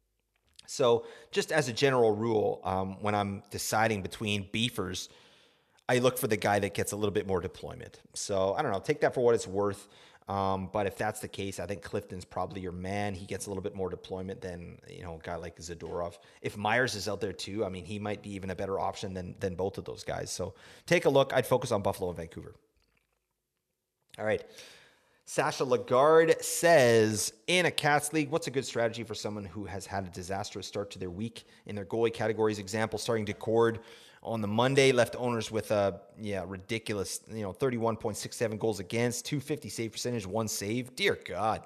So just as a general rule, um, when I'm deciding between beefers, I look for the guy that gets a little bit more deployment. So I don't know, take that for what it's worth. Um, but if that's the case, I think Clifton's probably your man. He gets a little bit more deployment than, you know, a guy like Zadorov. If Myers is out there too, I mean, he might be even a better option than than both of those guys. So take a look. I'd focus on Buffalo and Vancouver. All right. Sasha Lagarde says, in a Cats league, what's a good strategy for someone who has had a disastrous start to their week in their goalie categories? Example, starting Decord on the Monday, left owners with a yeah ridiculous, you know, thirty-one point six seven goals against, two fifty save percentage, one save. Dear God.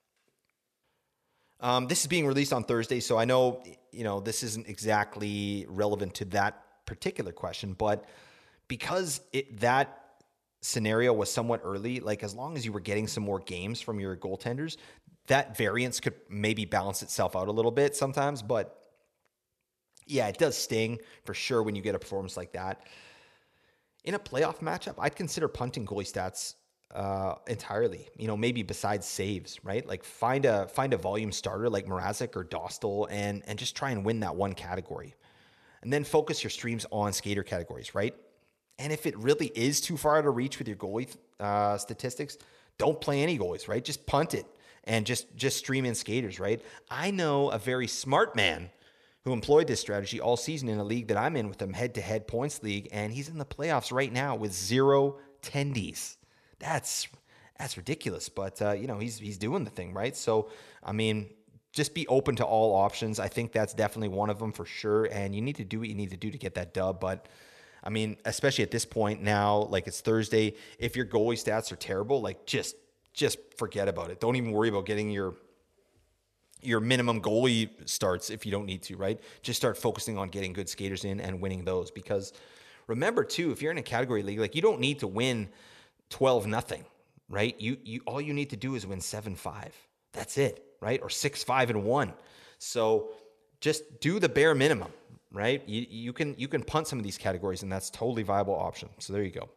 Um, this is being released on Thursday, so I know, you know, this isn't exactly relevant to that particular question, but because it that scenario was somewhat early, like as long as you were getting some more games from your goaltenders, that variance could maybe balance itself out a little bit sometimes. But yeah, it does sting for sure when you get a performance like that. In a playoff matchup, I'd consider punting goalie stats uh, entirely, you know, maybe besides saves, right? Like find a find a volume starter like Mrazek or Dostal and, and just try and win that one category. And then focus your streams on skater categories, right? And if it really is too far out of reach with your goalie uh, statistics, don't play any goalies, right? Just punt it and just, just stream in skaters, right? I know a very smart man who employed this strategy all season in a league that I'm in with him, head-to-head points league, and he's in the playoffs right now with zero tendies. That's that's ridiculous, but uh, you know he's he's doing the thing, right? So I mean, just be open to all options. I think that's definitely one of them for sure, and you need to do what you need to do to get that dub, but. I mean, especially at this point now, like it's Thursday, if your goalie stats are terrible, like just just forget about it. Don't even worry about getting your your minimum goalie starts if you don't need to, right? Just start focusing on getting good skaters in and winning those. Because remember too, if you're in a category league, like you don't need to win twelve nothing, right? You you all you need to do is win seven five. That's it, right? Or six five and one. So just do the bare minimum. Right? You, you can you can punt some of these categories, and that's a totally viable option. So there you go.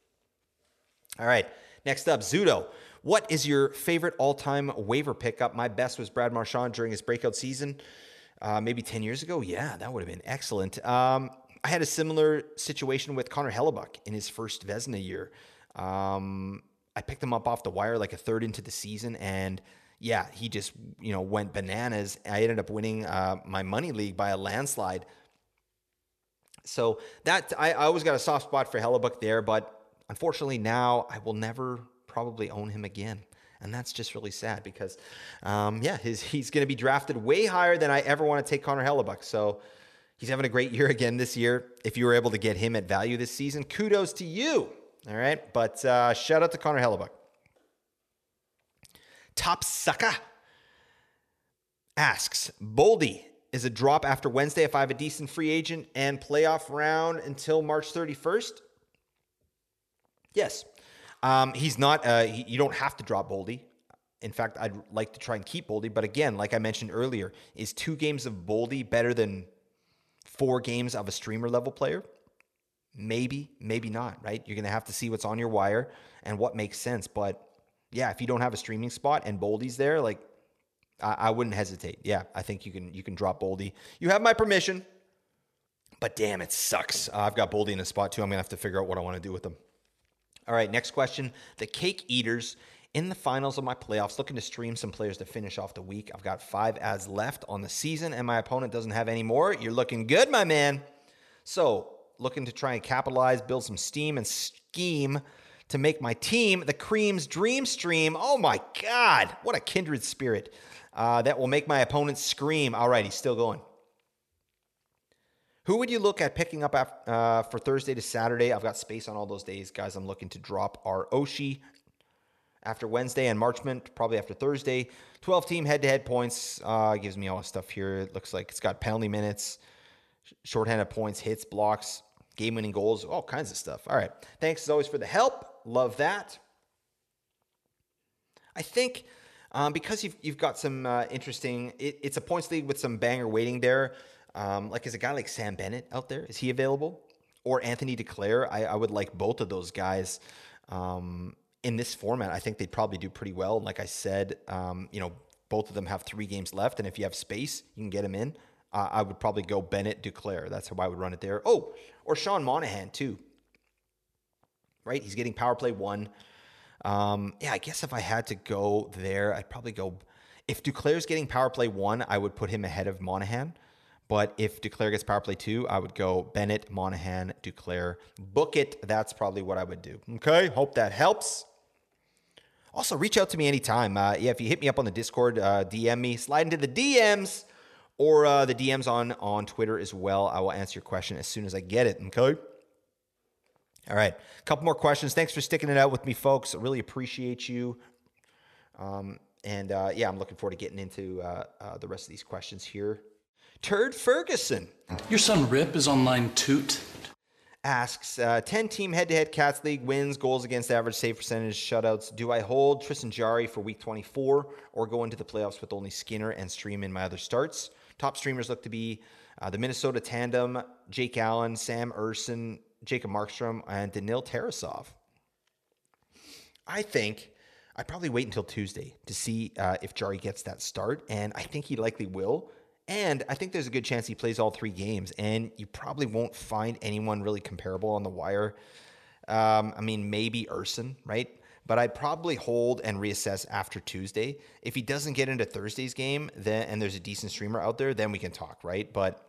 All right. Next up, Zudo. What is your favorite all-time waiver pickup? My best was Brad Marchand during his breakout season, uh, maybe ten years ago. Yeah, that would have been excellent. Um, I had a similar situation with Connor Hellebuck in his first Vezina year. Um, I picked him up off the wire like a third into the season, and yeah, he just you know went bananas. I ended up winning uh, my money league by a landslide. So that I, I always got a soft spot for Hellebuck there, but unfortunately now I will never probably own him again. And that's just really sad because, um, yeah, his, he's going to be drafted way higher than I ever want to take Connor Hellebuck. So he's having a great year again this year. If you were able to get him at value this season, kudos to you. All right. But uh, shout out to Connor Hellebuck. Top Sucker asks, Boldy, is a drop after Wednesday if I have a decent free agent and playoff round until March thirty-first? Yes. Um, he's not, uh, he, you don't have to drop Boldy. In fact, I'd like to try and keep Boldy. But again, like I mentioned earlier, is two games of Boldy better than four games of a streamer level player? Maybe, maybe not, right? You're going to have to see what's on your wire and what makes sense. But yeah, if you don't have a streaming spot and Boldy's there, like I, I wouldn't hesitate. Yeah, I think you can you can drop Boldy. You have my permission. But damn, it sucks. Uh, I've got Boldy in a spot too. I'm going to have to figure out what I want to do with them. All right, next question. The Cake Eaters. In the finals of my playoffs, looking to stream some players to finish off the week. I've got five ads left on the season, and my opponent doesn't have any more. You're looking good, my man. So, looking to try and capitalize, build some steam and scheme to make my team the Cream's Dream Stream. Oh, my God. What a kindred spirit. Uh, that will make my opponent scream. All right, he's still going. Who would you look at picking up after, uh, for Thursday to Saturday? I've got space on all those days. Guys, I'm looking to drop our Oshie after Wednesday and Marchment, probably after Thursday. twelve-team head-to-head points. Uh, gives me all the stuff here. It looks like it's got penalty minutes, shorthanded points, hits, blocks, game-winning goals, all kinds of stuff. All right. Thanks, as always, for the help. Love that. I think um, because you've, you've got some uh, interesting... It, it's a points league with some banger waiting there. Um, like, is a guy like Sam Bennett out there? Is he available? Or Anthony Duclair? I, I would like both of those guys. Um... In this format, I think they'd probably do pretty well. Like I said, um, you know, both of them have three games left, and if you have space, you can get them in. Uh, I would probably go Bennett, Duclair. That's how I would run it there. Oh, or Sean Monahan, too. Right? He's getting power play one. Um, yeah, I guess if I had to go there, I'd probably go... If Duclair's getting power play one, I would put him ahead of Monahan. But if Duclair gets power play two, I would go Bennett, Monahan, Duclair. Book it. That's probably what I would do. Okay? Hope that helps. Also, reach out to me anytime. Uh, yeah, if you hit me up on the Discord, uh, D M me, slide into the D Ms or uh, the D Ms on, on Twitter as well. I will answer your question as soon as I get it, okay? All right, a couple more questions. Thanks for sticking it out with me, folks. I really appreciate you. Um, and, uh, yeah, I'm looking forward to getting into uh, uh, the rest of these questions here. Turd Ferguson. Your son Rip is on line toot. Asks, uh, ten-team head-to-head Cats League wins, goals against average, save percentage, shutouts. Do I hold Tristan Jarry for week twenty-four or go into the playoffs with only Skinner and stream in my other starts? Top streamers look to be uh, the Minnesota Tandem, Jake Allen, Sam Urson, Jacob Markstrom, and Danil Tarasov. I think I'd probably wait until Tuesday to see uh, if Jarry gets that start, and I think he likely will. And I think there's a good chance he plays all three games, and you probably won't find anyone really comparable on the wire. Um, I mean, maybe Urson, right? But I'd probably hold and reassess after Tuesday. If he doesn't get into Thursday's game, then and there's a decent streamer out there, then we can talk, right? But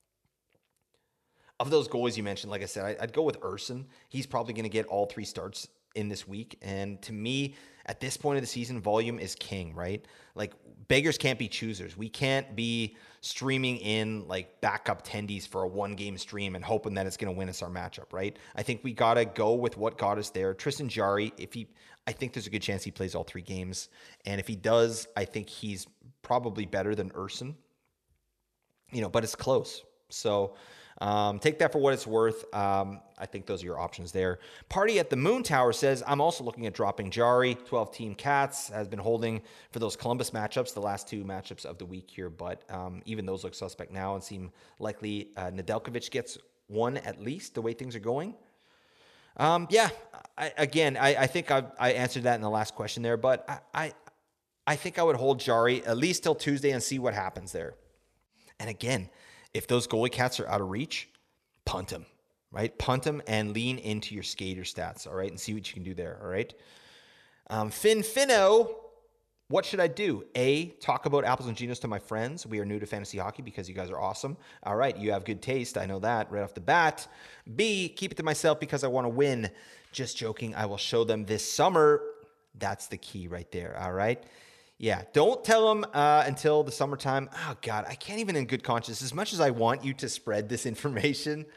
of those goalies you mentioned, like I said, I, I'd go with Urson. He's probably going to get all three starts in this week. And to me, at this point of the season, volume is king, right? Like, beggars can't be choosers. We can't be streaming in like backup tendies for a one-game stream and hoping that it's going to win us our matchup, right? I think we got to go with what got us there. Tristan Jarry, if he, I think there's a good chance he plays all three games. And if he does, I think he's probably better than Urson, you know, but it's close. So um, take that for what it's worth. Um, I think those are your options there. Party at the Moon Tower says, I'm also looking at dropping Jarry. twelve-team Cats has been holding for those Columbus matchups, the last two matchups of the week here, but um, even those look suspect now and seem likely uh, Nedeljkovic gets one at least, the way things are going. Um, yeah, I, again, I, I think I, I answered that in the last question there, but I, I, I think I would hold Jarry at least till Tuesday and see what happens there. And again, if those goalie cats are out of reach, punt them, right? Punt them and lean into your skater stats, all right? And see what you can do there, all right? Um, Finn Finno, what should I do? A, talk about Apples and Ginos to my friends. We are new to fantasy hockey because you guys are awesome. All right, you have good taste. I know that right off the bat. B, keep it to myself because I want to win. Just joking. I will show them this summer. That's the key right there, all right? Yeah, don't tell them uh, until the summertime. Oh, God, I can't even in good conscience. As much as I want you to spread this information,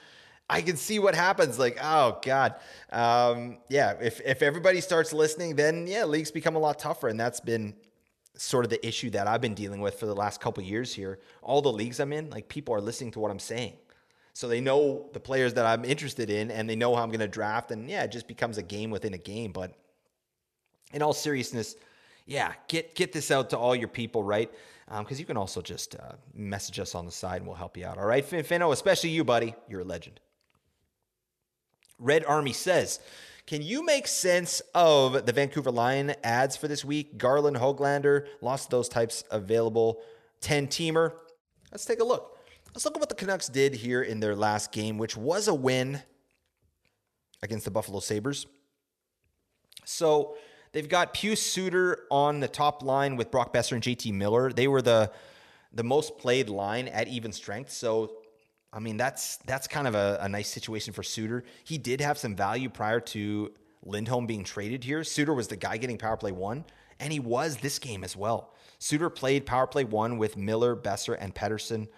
I can see what happens. Like, oh God. Um, yeah, if, if everybody starts listening, then yeah, leagues become a lot tougher. And that's been sort of the issue that I've been dealing with for the last couple of years here. All the leagues I'm in, like people are listening to what I'm saying. So they know the players that I'm interested in and they know how I'm going to draft. And yeah, it just becomes a game within a game. But in all seriousness, yeah, get get this out to all your people, right? Because um, you can also just uh, message us on the side and we'll help you out. All right, Fin Finno, especially you, buddy. You're a legend. Red Army says, can you make sense of the Vancouver Lion ads for this week? Garland, Hoglander, lots of those types available. ten-teamer. Let's take a look. Let's look at what the Canucks did here in their last game, which was a win against the Buffalo Sabres. So they've got Pius Suter on the top line with Brock Besser and J T Miller. They were the, the most played line at even strength. So I mean, that's that's kind of a, a nice situation for Suter. He did have some value prior to Lindholm being traded here. Suter was the guy getting power play one, and he was this game as well. Suter played power play one with Miller, Besser, and Pettersson.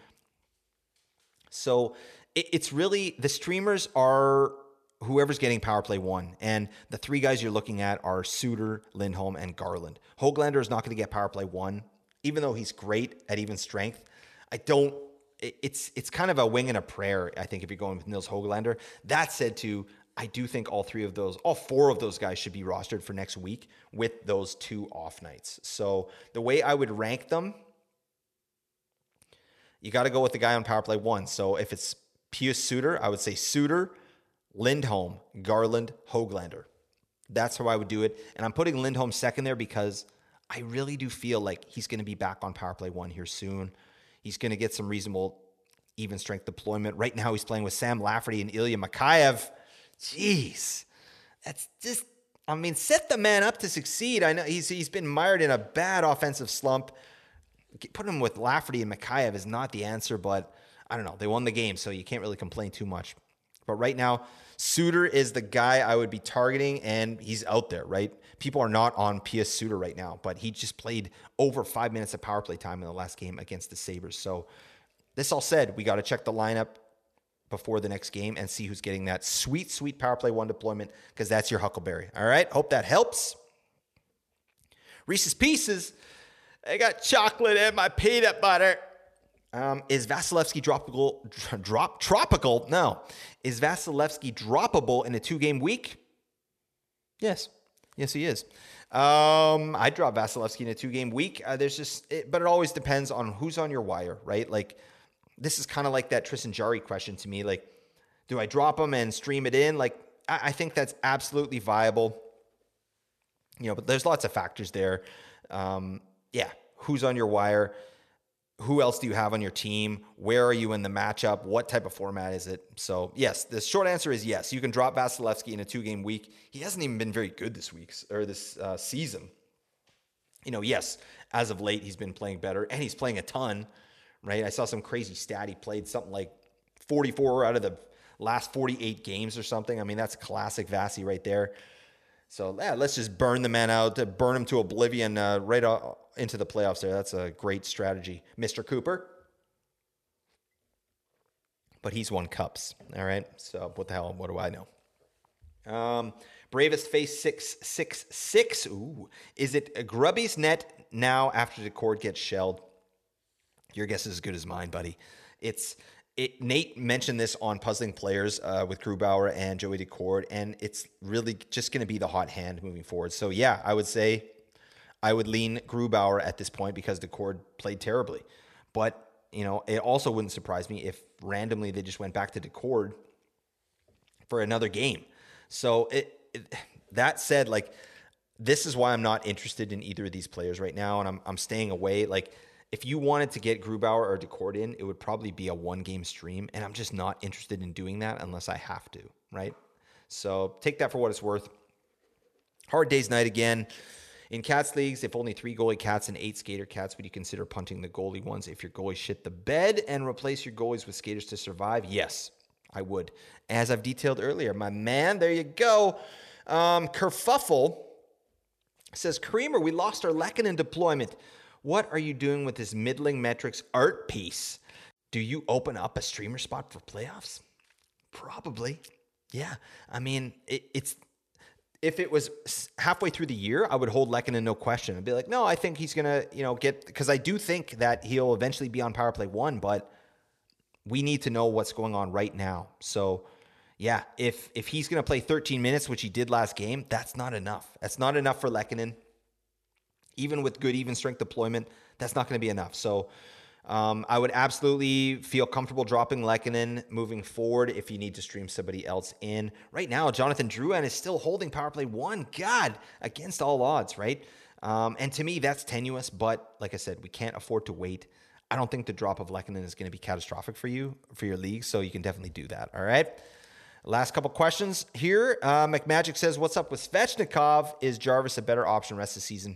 So it, it's really, the streamers are whoever's getting power play one, and the three guys you're looking at are Suter, Lindholm, and Garland. Hoglander is not going to get power play one, even though he's great at even strength. I don't It's it's kind of a wing and a prayer, I think, if you're going with Nils Hoglander. That said, too, I do think all three of those, all four of those guys should be rostered for next week with those two off nights. So the way I would rank them, you got to go with the guy on power play one. So if it's Pius Suter, I would say Suter, Lindholm, Garland, Hoglander. That's how I would do it. And I'm putting Lindholm second there because I really do feel like he's going to be back on power play one here soon. He's going to get some reasonable even strength deployment. Right now he's playing with Sam Lafferty and Ilya Mikheyev. Jeez. That's just, I mean, set the man up to succeed. I know he's he's been mired in a bad offensive slump. Put him with Lafferty and Mikheyev is not the answer, but I don't know. They won the game, so you can't really complain too much. But right now, Suter is the guy I would be targeting, and he's out there, right? People are not on Pius Suter right now, but he just played over five minutes of power play time in the last game against the Sabres. So this all said, we got to check the lineup before the next game and see who's getting that sweet, sweet power play one deployment, because that's your Huckleberry. All right? Hope that helps. Reese's Pieces. I got chocolate and my peanut butter. Um, is Vasilevsky droppable? Drop tropical? No. Is Vasilevsky droppable in a two-game week? Yes. Yes, he is. Um, I drop Vasilevsky in a two-game week. Uh, there's just, it, but it always depends on who's on your wire, right? Like, this is kind of like that Tristan Jarry question to me. Like, do I drop him and stream it in? Like, I, I think that's absolutely viable. You know, but there's lots of factors there. Um, yeah, who's on your wire? Who else do you have on your team? Where are you in the matchup? What type of format is it? So, yes, the short answer is yes. You can drop Vasilevsky in a two-game week. He hasn't even been very good this week or this uh, season. You know, yes, as of late, he's been playing better, and he's playing a ton, right? I saw some crazy stat. He played something like forty-four out of the last forty-eight games or something. I mean, that's classic Vasi right there. So, yeah, let's just burn the man out, burn him to oblivion uh, right uh, into the playoffs there. That's a great strategy. Mister Cooper. But he's won cups, all right? So, what the hell? What do I know? Um, Bravest Face six six six. Ooh. Is it Grubby's net now after the cord gets shelled? Your guess is as good as mine, buddy. It's... It, Nate mentioned this on Puzzling Players uh, with Grubauer and Joey Decord, and it's really just going to be the hot hand moving forward. So, yeah, I would say I would lean Grubauer at this point because Decord played terribly. But, you know, it also wouldn't surprise me if randomly they just went back to Decord for another game. So, it, it, that said, like, this is why I'm not interested in either of these players right now, and I'm I'm staying away. Like, if you wanted to get Grubauer or Decord in, it would probably be a one-game stream, and I'm just not interested in doing that unless I have to, right? So take that for what it's worth. Hard day's night again. In Cats leagues, if only three goalie cats and eight skater cats, would you consider punting the goalie ones if your goalie shit the bed and replace your goalies with skaters to survive? Yes, I would. As I've detailed earlier, my man, there you go. Um, Kerfuffle says, Kareemer, we lost our Lehkonen deployment. What are you doing with this middling metrics art piece? Do you open up a streamer spot for playoffs? Probably. Yeah. I mean, it, it's if it was halfway through the year, I would hold Lehkonen no question. I'd be like, no, I think he's going to, you know, get, because I do think that he'll eventually be on power play one, but we need to know what's going on right now. So, yeah, if if he's going to play thirteen minutes, which he did last game, that's not enough. That's not enough for Lehkonen. Even with good even strength deployment, that's not going to be enough. So, Um, I would absolutely feel comfortable dropping Lehkonen moving forward if you need to stream somebody else in. Right now, Jonathan Drouin is still holding power play one. God, against all odds, right? Um, and to me, that's tenuous. But like I said, we can't afford to wait. I don't think the drop of Lehkonen is going to be catastrophic for you, for your league. So you can definitely do that. All right. Last couple questions here. Uh, McMagic says, what's up with Svechnikov? Is Jarvis a better option rest of the season?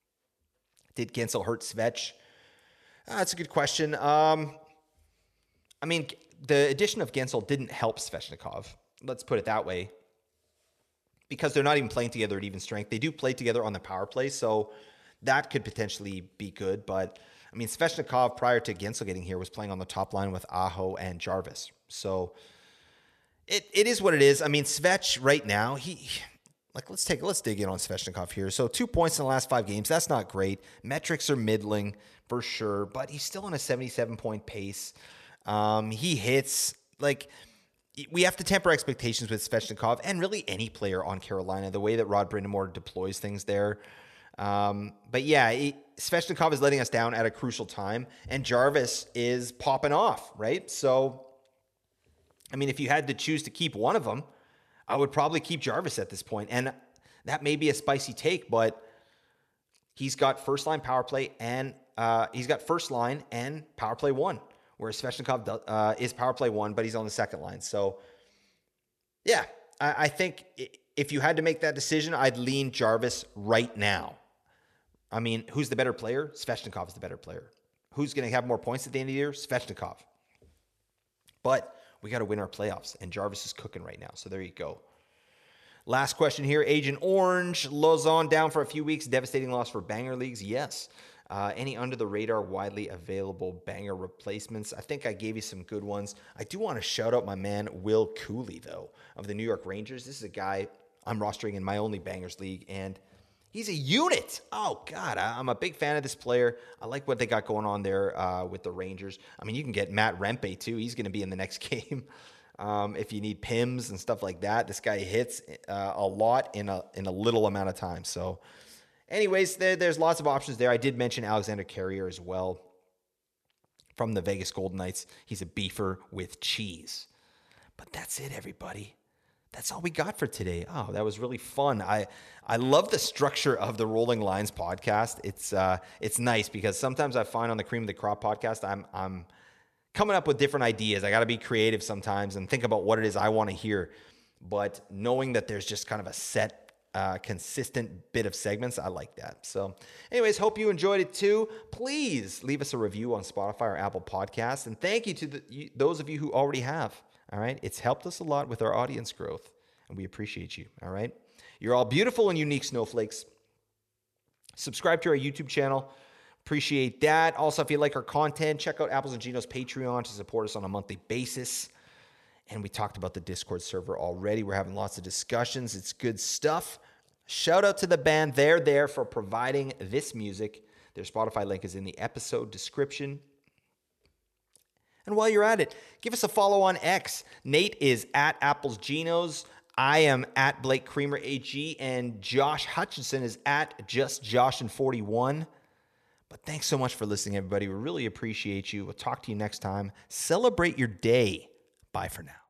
Did Guentzel hurt Svech? Uh, that's a good question. Um, I mean, the addition of Guentzel didn't help Svechnikov. Let's put it that way. Because they're not even playing together at even strength. They do play together on the power play, so that could potentially be good. But, I mean, Svechnikov, prior to Guentzel getting here, was playing on the top line with Aho and Jarvis. So, it it is what it is. I mean, Svech right now, he... Like, let's take, let's dig in on Svechnikov here. So two points in the last five games. That's not great. Metrics are middling for sure, but he's still on a seventy-seven point pace. Um, he hits, like, we have to temper expectations with Svechnikov and really any player on Carolina, the way that Rod Brind'Amour deploys things there. Um, but yeah, he, Svechnikov is letting us down at a crucial time, and Jarvis is popping off, right? So, I mean, if you had to choose to keep one of them, I would probably keep Jarvis at this point. And that may be a spicy take, but he's got first line power play and uh, he's got first line and power play one, whereas Svechnikov uh, is power play one, but he's on the second line. So yeah, I, I think if you had to make that decision, I'd lean Jarvis right now. I mean, who's the better player? Svechnikov is the better player. Who's going to have more points at the end of the year? Svechnikov. But we got to win our playoffs, and Jarvis is cooking right now. So there you go. Last question here. Agent Orange, Lauzon down for a few weeks. Devastating loss for banger leagues. Yes. Uh, any under-the-radar, widely available banger replacements? I think I gave you some good ones. I do want to shout out my man, Will Cooley, though, of the New York Rangers. This is a guy I'm rostering in my only bangers league, and he's a unit. Oh, God, I, I'm a big fan of this player. I like what they got going on there uh, with the Rangers. I mean, you can get Matt Rempe, too. He's going to be in the next game. Um, if you need P I Ms and stuff like that, this guy hits uh, a lot in a in a little amount of time. So, anyways, there, there's lots of options there. I did mention Alexander Carrier as well from the Vegas Golden Knights. He's a beefer with cheese. But that's it, everybody. That's all we got for today. Oh, that was really fun. I I love the structure of the Rolling Lines podcast. It's uh it's nice because sometimes I find on the Cream of the Crop podcast, I'm I'm coming up with different ideas. I got to be creative sometimes and think about what it is I want to hear. But knowing that there's just kind of a set, uh, consistent bit of segments, I like that. So anyways, hope you enjoyed it too. Please leave us a review on Spotify or Apple Podcasts. And thank you to the, you, those of you who already have. All right. It's helped us a lot with our audience growth, and we appreciate you. All right. You're all beautiful and unique snowflakes. Subscribe to our YouTube channel. Appreciate that. Also, if you like our content, check out Apples and Geno's Patreon to support us on a monthly basis. And we talked about the Discord server already. We're having lots of discussions. It's good stuff. Shout out to the band They're There for providing this music. Their Spotify link is in the episode description. And while you're at it, give us a follow on X. Nate is at Apples Genos. I am at Blake Creamer A G. And Josh Hutchinson is at Just Josh and forty-one. But thanks so much for listening, everybody. We really appreciate you. We'll talk to you next time. Celebrate your day. Bye for now.